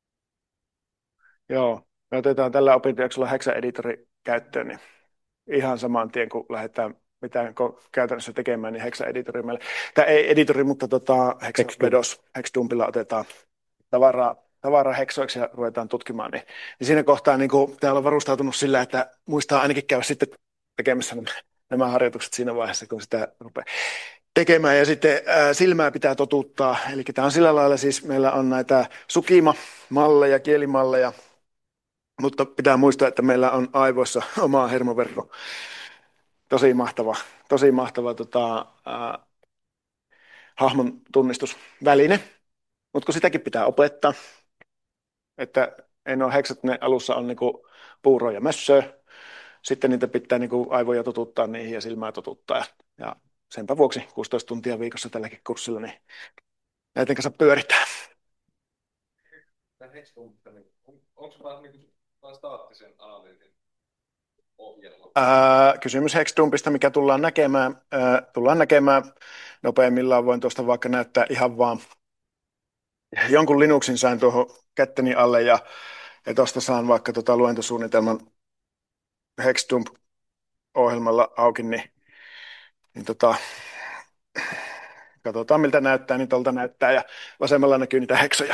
me otetaan tällä opintojaksolla Hexa-editori käyttöön, niin ihan saman tien, kun lähdetään mitään käytännössä tekemään, niin Hexa-editori meille. Tämä ei editori, mutta Hexa-vedos, Hexdumpilla otetaan tavaraa heksoiksi ja ruvetaan tutkimaan. Niin siinä kohtaa niin kuin, täällä on varustautunut sillä, että muistaa ainakin käydä sitten tekemässä nämä harjoitukset siinä vaiheessa, kun sitä rupeaa tekemään. Ja sitten silmää pitää totuttaa. Eli tämä on sillä lailla, siis meillä on näitä Sukima-malleja, kielimalleja, mutta pitää muistaa, että meillä on aivoissa oma hermoverkko. Tosi mahtava hahmon tunnistusväline, mutta kun sitäkin pitää opettaa, että ei nuo heksat, ne alussa on niinku puuroa ja mössöä, sitten niitä pitää niinku aivoja totuttaa niihin ja silmää totuttaa ja senpä vuoksi 16 tuntia viikossa tälläkin kurssilla, niin näiden kanssa pyöritään. Onko se vähän niin kuin staattisen analyytin ohjelma? Kysymys Hexdumpista, mikä tullaan näkemään nopeimmillaan. Voin tuosta vaikka näyttää ihan vaan jonkun Linuxin sain tuohon kätteni alle ja tuosta saan vaikka luentosuunnitelman Hexdump-ohjelmalla auki, niin katsotaan miltä näyttää, niin tuolta näyttää ja vasemmalla näkyy niitä heksoja.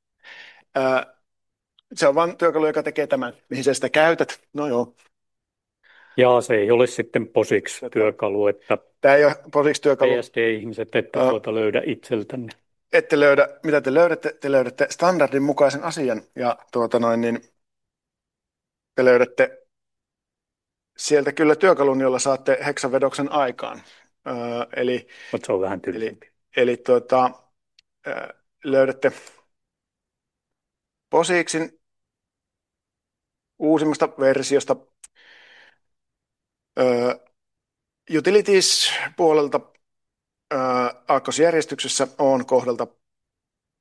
Se on vain työkalu, joka tekee tämän, mihin sä sitä käytät. No joo. Ja se ei ole sitten POSIX-työkalu, että Tämä ei ole POSIX-työkalu. PSD-ihmiset ette löydä itseltänne. Ette löydä, mitä te löydätte? Te löydätte standardin mukaisen asian ja niin te löydätte sieltä kyllä työkalun, jolla saatte heksavedoksen aikaan. Mutta se on vähän tylsempi. Eli löydätte POSIXin uusimmasta versiosta Utilities-puolelta aakkosjärjestyksessä on kohdalta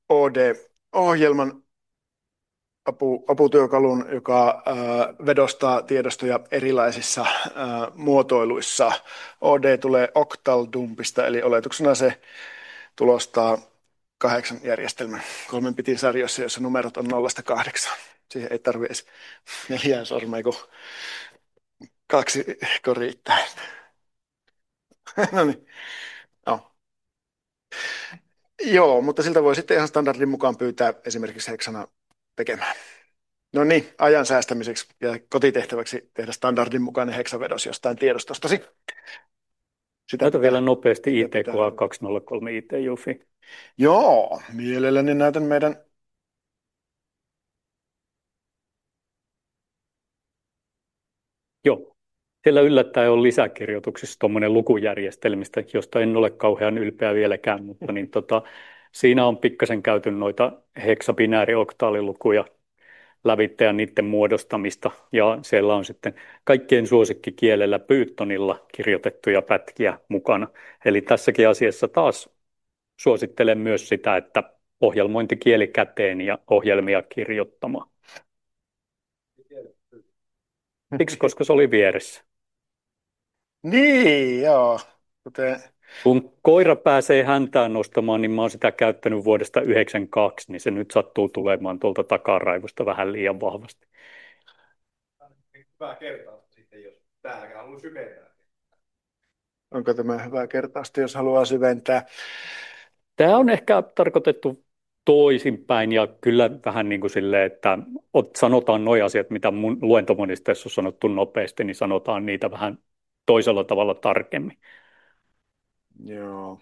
OD-ohjelman aputyökalun, joka vedostaa tiedostoja erilaisissa muotoiluissa. OD tulee Octal-dumpista, eli oletuksena se tulostaa 8 järjestelmän 3-bitin sarjoissa, jossa numerot on 0–8. Siihen ei tarvitse edes 4 sormea, kun 2 riittää. No niin. No. Joo, mutta siltä voi sitten ihan standardin mukaan pyytää esimerkiksi heksana tekemään. No niin, ajan säästämiseksi ja kotitehtäväksi tehdä standardin mukainen heksavedos jostain tiedostostasi. Näytä vielä nopeasti sitä pitää. ITQA 203 IT Jufi. Joo, mielelläni näytän meidän. Joo. Siellä yllättäen on lisäkirjoituksissa tuommoinen lukujärjestelmistä, josta en ole kauhean ylpeä vieläkään, mutta niin siinä on pikkasen käyty noita heksabinääri-oktaalilukuja lävitse ja niiden muodostamista. Ja siellä on sitten kaikkien suosikkikielellä Pythonilla kirjoitettuja pätkiä mukana. Eli tässäkin asiassa taas suosittelen myös sitä, että ohjelmointikieli käteen ja ohjelmia kirjoittamaan. Siksi, koska se oli vieressä. Niin, joo. Kun koira pääsee häntään nostamaan, niin mä oon sitä käyttänyt vuodesta 1992, niin se nyt sattuu tulemaan tuolta takaraivosta vähän liian vahvasti. Hyvä kertausta sitten, jos täälläkään haluaa syventää. Onko tämä hyvä kertausta, jos haluaa syventää? Tämä on ehkä tarkoitettu toisinpäin ja kyllä vähän niin kuin silleen, että sanotaan nuo asiat, mitä mun luentomonisteessa on sanottu nopeasti, niin sanotaan niitä vähän toisella tavalla tarkemmin. Joo.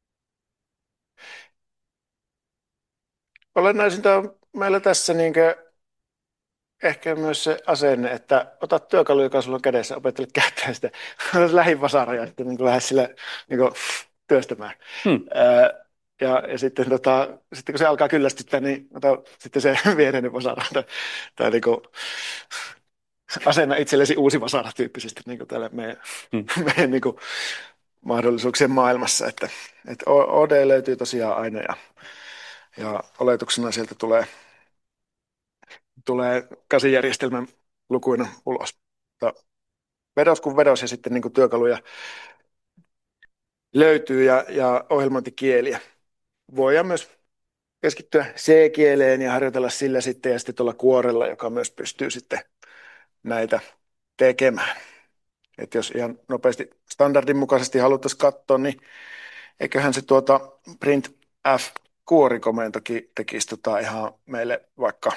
Olennaisinta on meillä tässä ehkä myös se asenne, että ota työkalu, joka sulla on kädessä, opettele käyttämään sitä. Lähivasara ja sitten lähde sillä työstämään. Ja sitten, sitten kun se alkaa kyllästyttää, niin ota sitten se viereinen vasara. Tai asenna itsellesi uusi vasara tyyppisesti täällä meidän mahdollisuuksien maailmassa. Että OD löytyy tosiaan aina ja oletuksena sieltä tulee 8-järjestelmän lukuina ulos. Vedos kuin vedos ja sitten työkaluja löytyy ja ohjelmointikieliä. Voidaan myös keskittyä C-kieleen ja harjoitella sillä sitten ja sitten tuolla kuorella, joka myös pystyy sitten näitä tekemään. Et jos ihan nopeasti standardin mukaisesti haluttaisiin katsoa, niin eiköhän se printf-kuorikomentokin tekisi ihan meille vaikka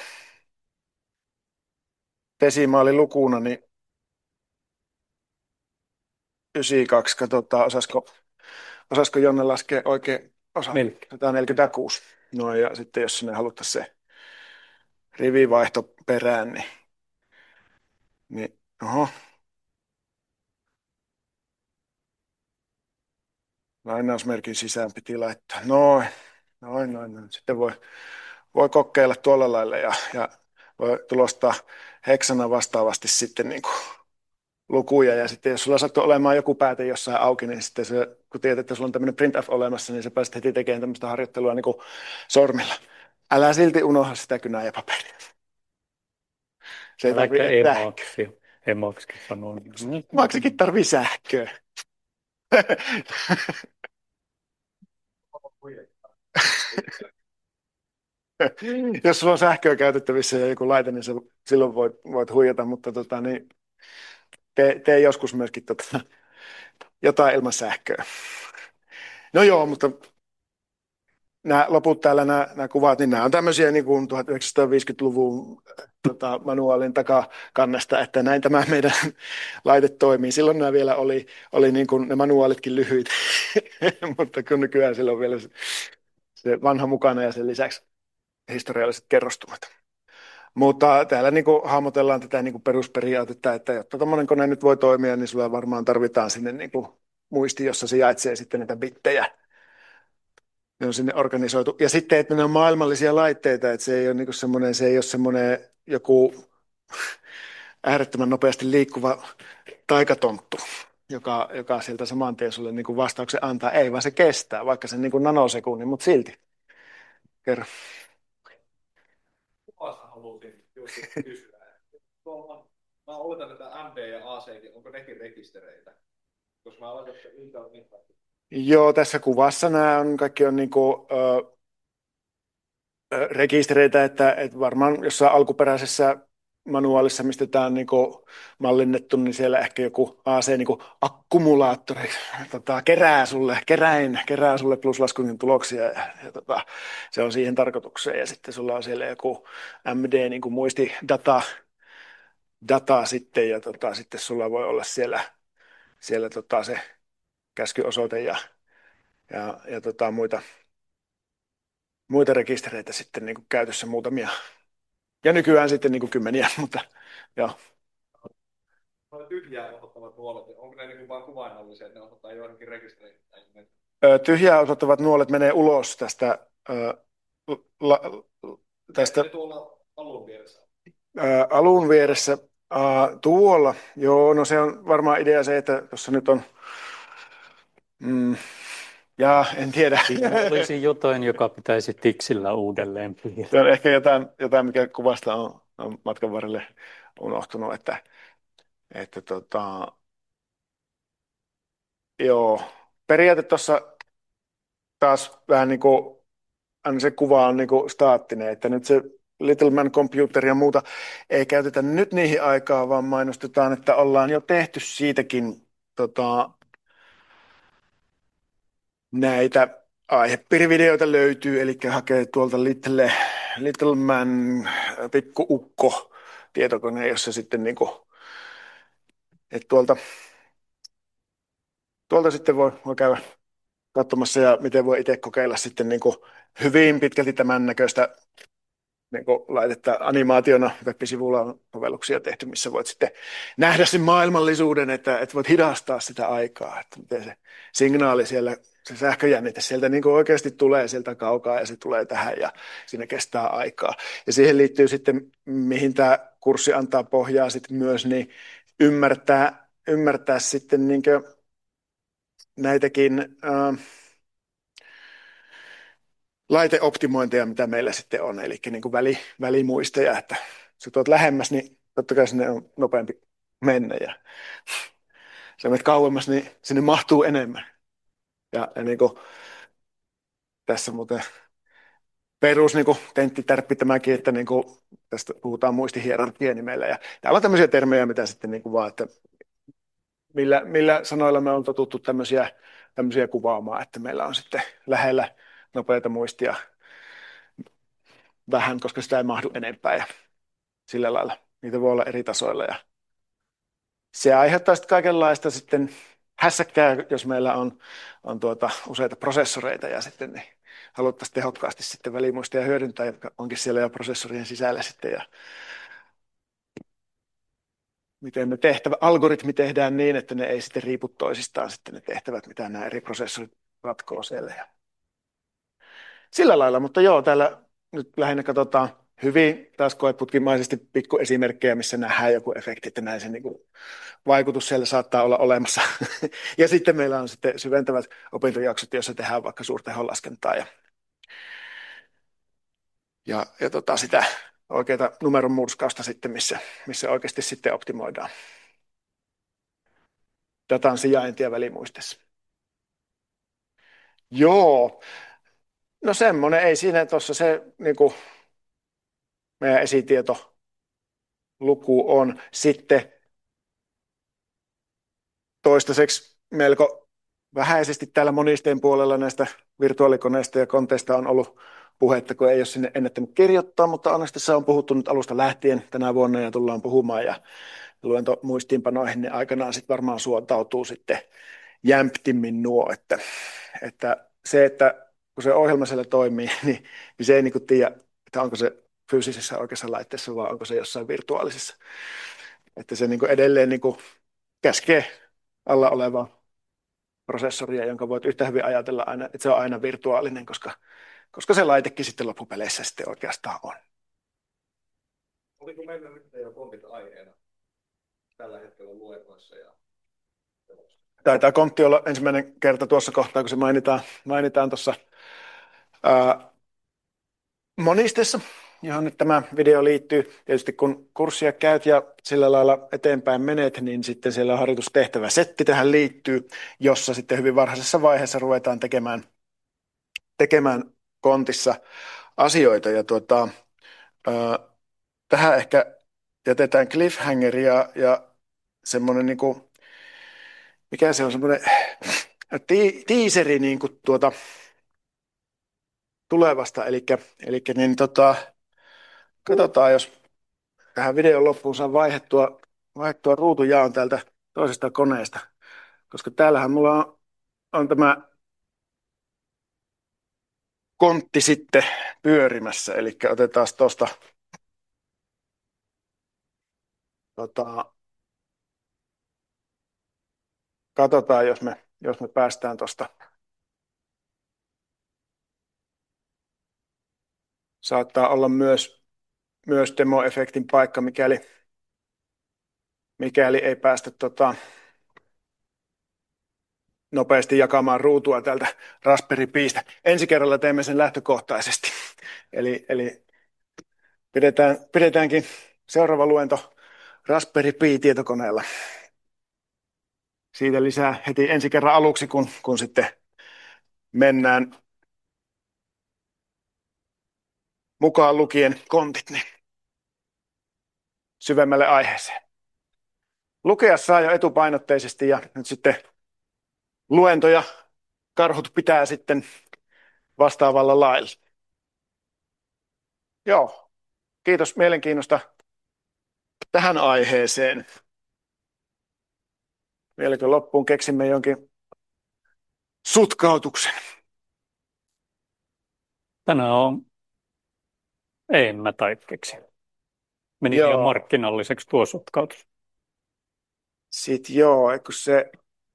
desimaalilukuna, niin 92, katsotaan, osaisiko Jonne laskea oikein osa? 146. No ja sitten jos sinne haluttaisiin se rivivaihto perään, niin oho. Lainausmerkin sisään piti laittaa. Noin. Sitten voi kokeilla tuolla lailla ja voi tulostaa heksana vastaavasti sitten lukuja. Ja sitten jos sulla sattuu olemaan joku pääte jossain auki, niin sitten se, kun tiedät, että sulla on tämmöinen printf olemassa, niin sä pääset heti tekemään tämmöistä harjoittelua sormilla. Älä silti unohda sitä kynää ja paperia. Se ei tarvitse emaksikin sanoo. Emaksikin tarvii sähköä. Jos sulla on sähköä käytettävissä ja joku laite, niin silloin voit huijata, mutta niin, tee joskus myöskin jotain ilman sähköä. No joo, mutta nämä loput täällä, nämä kuvat, niin nämä on tämmöisiä 1950-luvun manuaalin takakannesta, että näin tämä meidän laite toimii. Silloin nämä vielä oli ne manuaalitkin lyhyitä, mutta kun nykyään sillä on vielä se vanha mukana ja sen lisäksi historialliset kerrostumat. Mutta täällä hahmotellaan tätä perusperiaatetta, että jotta tuommoinen kone nyt voi toimia, niin sulla varmaan tarvitaan sinne muisti, jossa sijaitsee sitten näitä bittejä. Ne on sinne organisoitu. Ja sitten, että ne on maailmallisia laitteita, että se ei ole semmoinen joku äärettömän nopeasti liikkuva taikatonttu, joka sieltä saman tien sulle vastauksen antaa. Ei, vaan se kestää, vaikka sen nanosekunnin, mutta silti. Kerro. Kuvasta halusin just kysyä. Mä oletan, että MD ja AC, onko nekin rekistereitä? Koska mä oletan, että Intel Midnight. Joo, tässä kuvassa nämä on, kaikki on niinku, rekistereitä, että varmaan jossain alkuperäisessä manuaalissa, mistä tämä on niinku mallinnettu, niin siellä ehkä joku AC niinku akkumulaattori kerää sulle pluslaskutin tuloksia se on siihen tarkoitukseen ja sitten sulla on siellä joku MD niinku muistidata sitten ja sitten sulla voi olla siellä se käskyosoite ja muita rekistereitä sitten niinku käytössä muutamia. Ja nykyään sitten niin kuin kymmeniä, mutta joo. No tyhjää osoittavat nuolet, onko ne niin vain kuvainnollisia, että ne osoittaa joihinkin rekistereihin? Tyhjää osoittavat nuolet menee ulos tästä, la, tästä ne tuolla alun vieressä. alun vieressä. Tuolla, joo, no se on varmaan idea se, että tuossa nyt on, en tiedä. Siinä olisi jotain, joka pitäisi tiksillä uudelleen piirtää. Se on ehkä jotain mikä kuvasta on matkan varrelle unohtunut, että joo, periaate tuossa taas vähän niin kuin, aina se kuva on niin kuin staattinen, että nyt se Little Man Computer ja muuta ei käytetä nyt niihin aikaa, vaan mainostetaan, että ollaan jo tehty siitäkin näitä aihepiirivideoita löytyy, eli hakee tuolta Little Man pikku ukko tietokone, jossa sitten niin kuin, että tuolta sitten voi käydä katsomassa ja miten voi itse kokeilla sitten niin kuin hyvin pitkälti tämän näköistä niin kuin laitetta animaationa. Web-sivulla on sovelluksia tehty, missä voit sitten nähdä sen maailmallisuuden, että voit hidastaa sitä aikaa, että miten se signaali siellä, se sähköjännite sieltä niin kuin oikeasti tulee sieltä kaukaa ja se tulee tähän ja siinä kestää aikaa. Ja siihen liittyy sitten, mihin tämä kurssi antaa pohjaa sitten myös, niin ymmärtää sitten niin kuin näitäkin laiteoptimointeja, mitä meillä sitten on, eli niin kuin välimuisteja, että se tuot lähemmäs, niin totta kai sinne on nopeampi mennä, ja se menet kauemmas, niin sinne mahtuu enemmän. Ja niin kuin tässä muuten perus niin kuin tenttitärppi tämäkin, että niin kuin tästä puhutaan muistihierarkia nimellä, ja täällä on tämmöisiä termejä, mitä sitten niin kuin vaan, että millä sanoilla me on totuttu tämmöisiä kuvaamaan, että meillä on sitten lähellä nopeata muistia vähän, koska sitä ei mahdu enempää, ja sillä lailla. Niitä voi olla eri tasoilla ja se aiheuttaa sitten kaikenlaista sitten hässäkkää, jos meillä on useita prosessoreita ja sitten niin haluttaisiin tehokkaasti sitten välimuistia hyödyntää, jotka onkin siellä jo prosessorien sisällä sitten ja miten ne algoritmi tehdään niin, että ne ei sitten riipu toisistaan sitten ne tehtävät, mitä nämä eri prosessorit ratkoo siellä ja sillä lailla, mutta joo, täällä nyt lähinnä katsotaan hyvin taas koeputkimaisesti pikkuesimerkkejä, missä nähdään joku efekti, että näin se niin kuin vaikutus siellä saattaa olla olemassa. Ja sitten meillä on sitten syventävät opintojaksot, joissa tehdään vaikka suurtehonlaskentaa ja sitä oikeaa numeron murskausta sitten, missä oikeasti sitten optimoidaan datan sijaintia välimuistessa. Joo, no semmoinen, ei siinä tuossa se niin kuin meidän esitietoluku on sitten toistaiseksi melko vähäisesti täällä monisteen puolella näistä virtuaalikoneista ja konteista on ollut puhetta, kun ei ole sinne ennättänyt kirjoittaa, mutta onneksi tässä on puhuttu nyt alusta lähtien tänä vuonna ja tullaan puhumaan ja luentomuistiinpanoihin ne aikanaan sitten varmaan suontautuu sitten jämptimmin nuo, että se, että kun se ohjelma siellä toimii, niin se ei niin tiedä, että onko se fyysisessä oikeassa laitteessa vai onko se jossain virtuaalisessa. Että se niin edelleen niin käskee alla olevaa prosessoria, jonka voit yhtä hyvin ajatella aina, että se on aina virtuaalinen, koska se laitekin sitten loppupeleissä sitten oikeastaan on. Oliko meillä nyt jo kompit aiheena tällä hetkellä luennoissa? Taitaa kontti olla ensimmäinen kerta tuossa kohtaa, kun se mainitaan tuossa monistessa, johon nyt tämä video liittyy. Tietysti kun kurssia käyt ja sillä lailla eteenpäin menet, niin sitten siellä on harjoitustehtävä setti tähän liittyy, jossa sitten hyvin varhaisessa vaiheessa ruvetaan tekemään kontissa asioita. Ja tähän ehkä jätetään cliffhanger ja semmoinen, niin kuin, mikä se on, semmoinen tiiseri niin kuin tulevasta. Eli niin katsotaan, jos tähän videon loppuun saa vaihdettua ruutujaon täältä toisesta koneesta, koska täällähän mulla on tämä kontti sitten pyörimässä, eli otetaan tuosta katsotaan, jos me päästään tuosta. Saattaa olla myös demo-efektin paikka, mikäli ei päästä nopeasti jakamaan ruutua tältä Raspberry Pistä. Ensi kerralla teemme sen lähtökohtaisesti. Eli pidetäänkin seuraava luento Raspberry Pi-tietokoneella. Siitä lisää heti ensi kerran aluksi, kun sitten mennään mukaan lukien kontit niin syvemmälle aiheeseen. Lukea saa jo etupainotteisesti ja nyt sitten luentoja karhut pitää sitten vastaavalla lailla. Joo, kiitos mielenkiinnosta tähän aiheeseen. Vieläkö loppuun keksimme jonkin sutkautuksen? Tänään on, en mä tai keksi. Meni Joo. liian markkinalliseksi tuo sutkautus. Sitten joo, kun se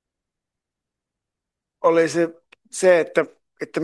oli se että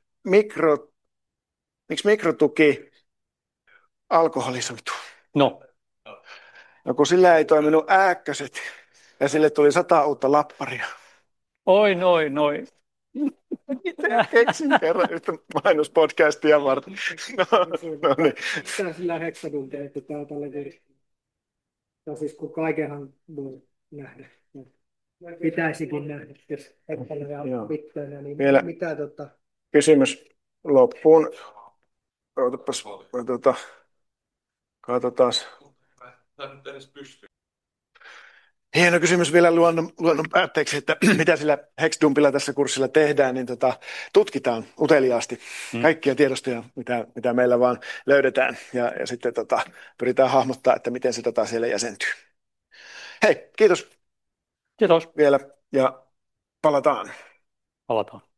miksi mikrotuki alkoholisoitu. No, No kun sillä ei toiminut ääkköset ja sille tuli 100 uutta lapparia. oi noin. Keksin kerran yhtä mainospodcastia varten. No niin. Mitä sillä heksaduntia, että tämä on tällainen, tai siis kun kaikenhan voi nähdä. Pitäisikin nähdä, jos heksanoja Joo. mittoina, niin Vielä- mitä Kysymys loppuun. Ootapas, katsotaan. Tämä nyt edes pystyy. Hieno kysymys vielä luonnon päätteeksi, että mitä sillä Hexdumpilla tässä kurssilla tehdään, niin tutkitaan uteliaasti kaikkia tiedostoja, mitä meillä vaan löydetään, ja sitten pyritään hahmottaa, että miten se siellä jäsentyy. Hei, kiitos Kiitos. vielä, ja palataan. Palataan.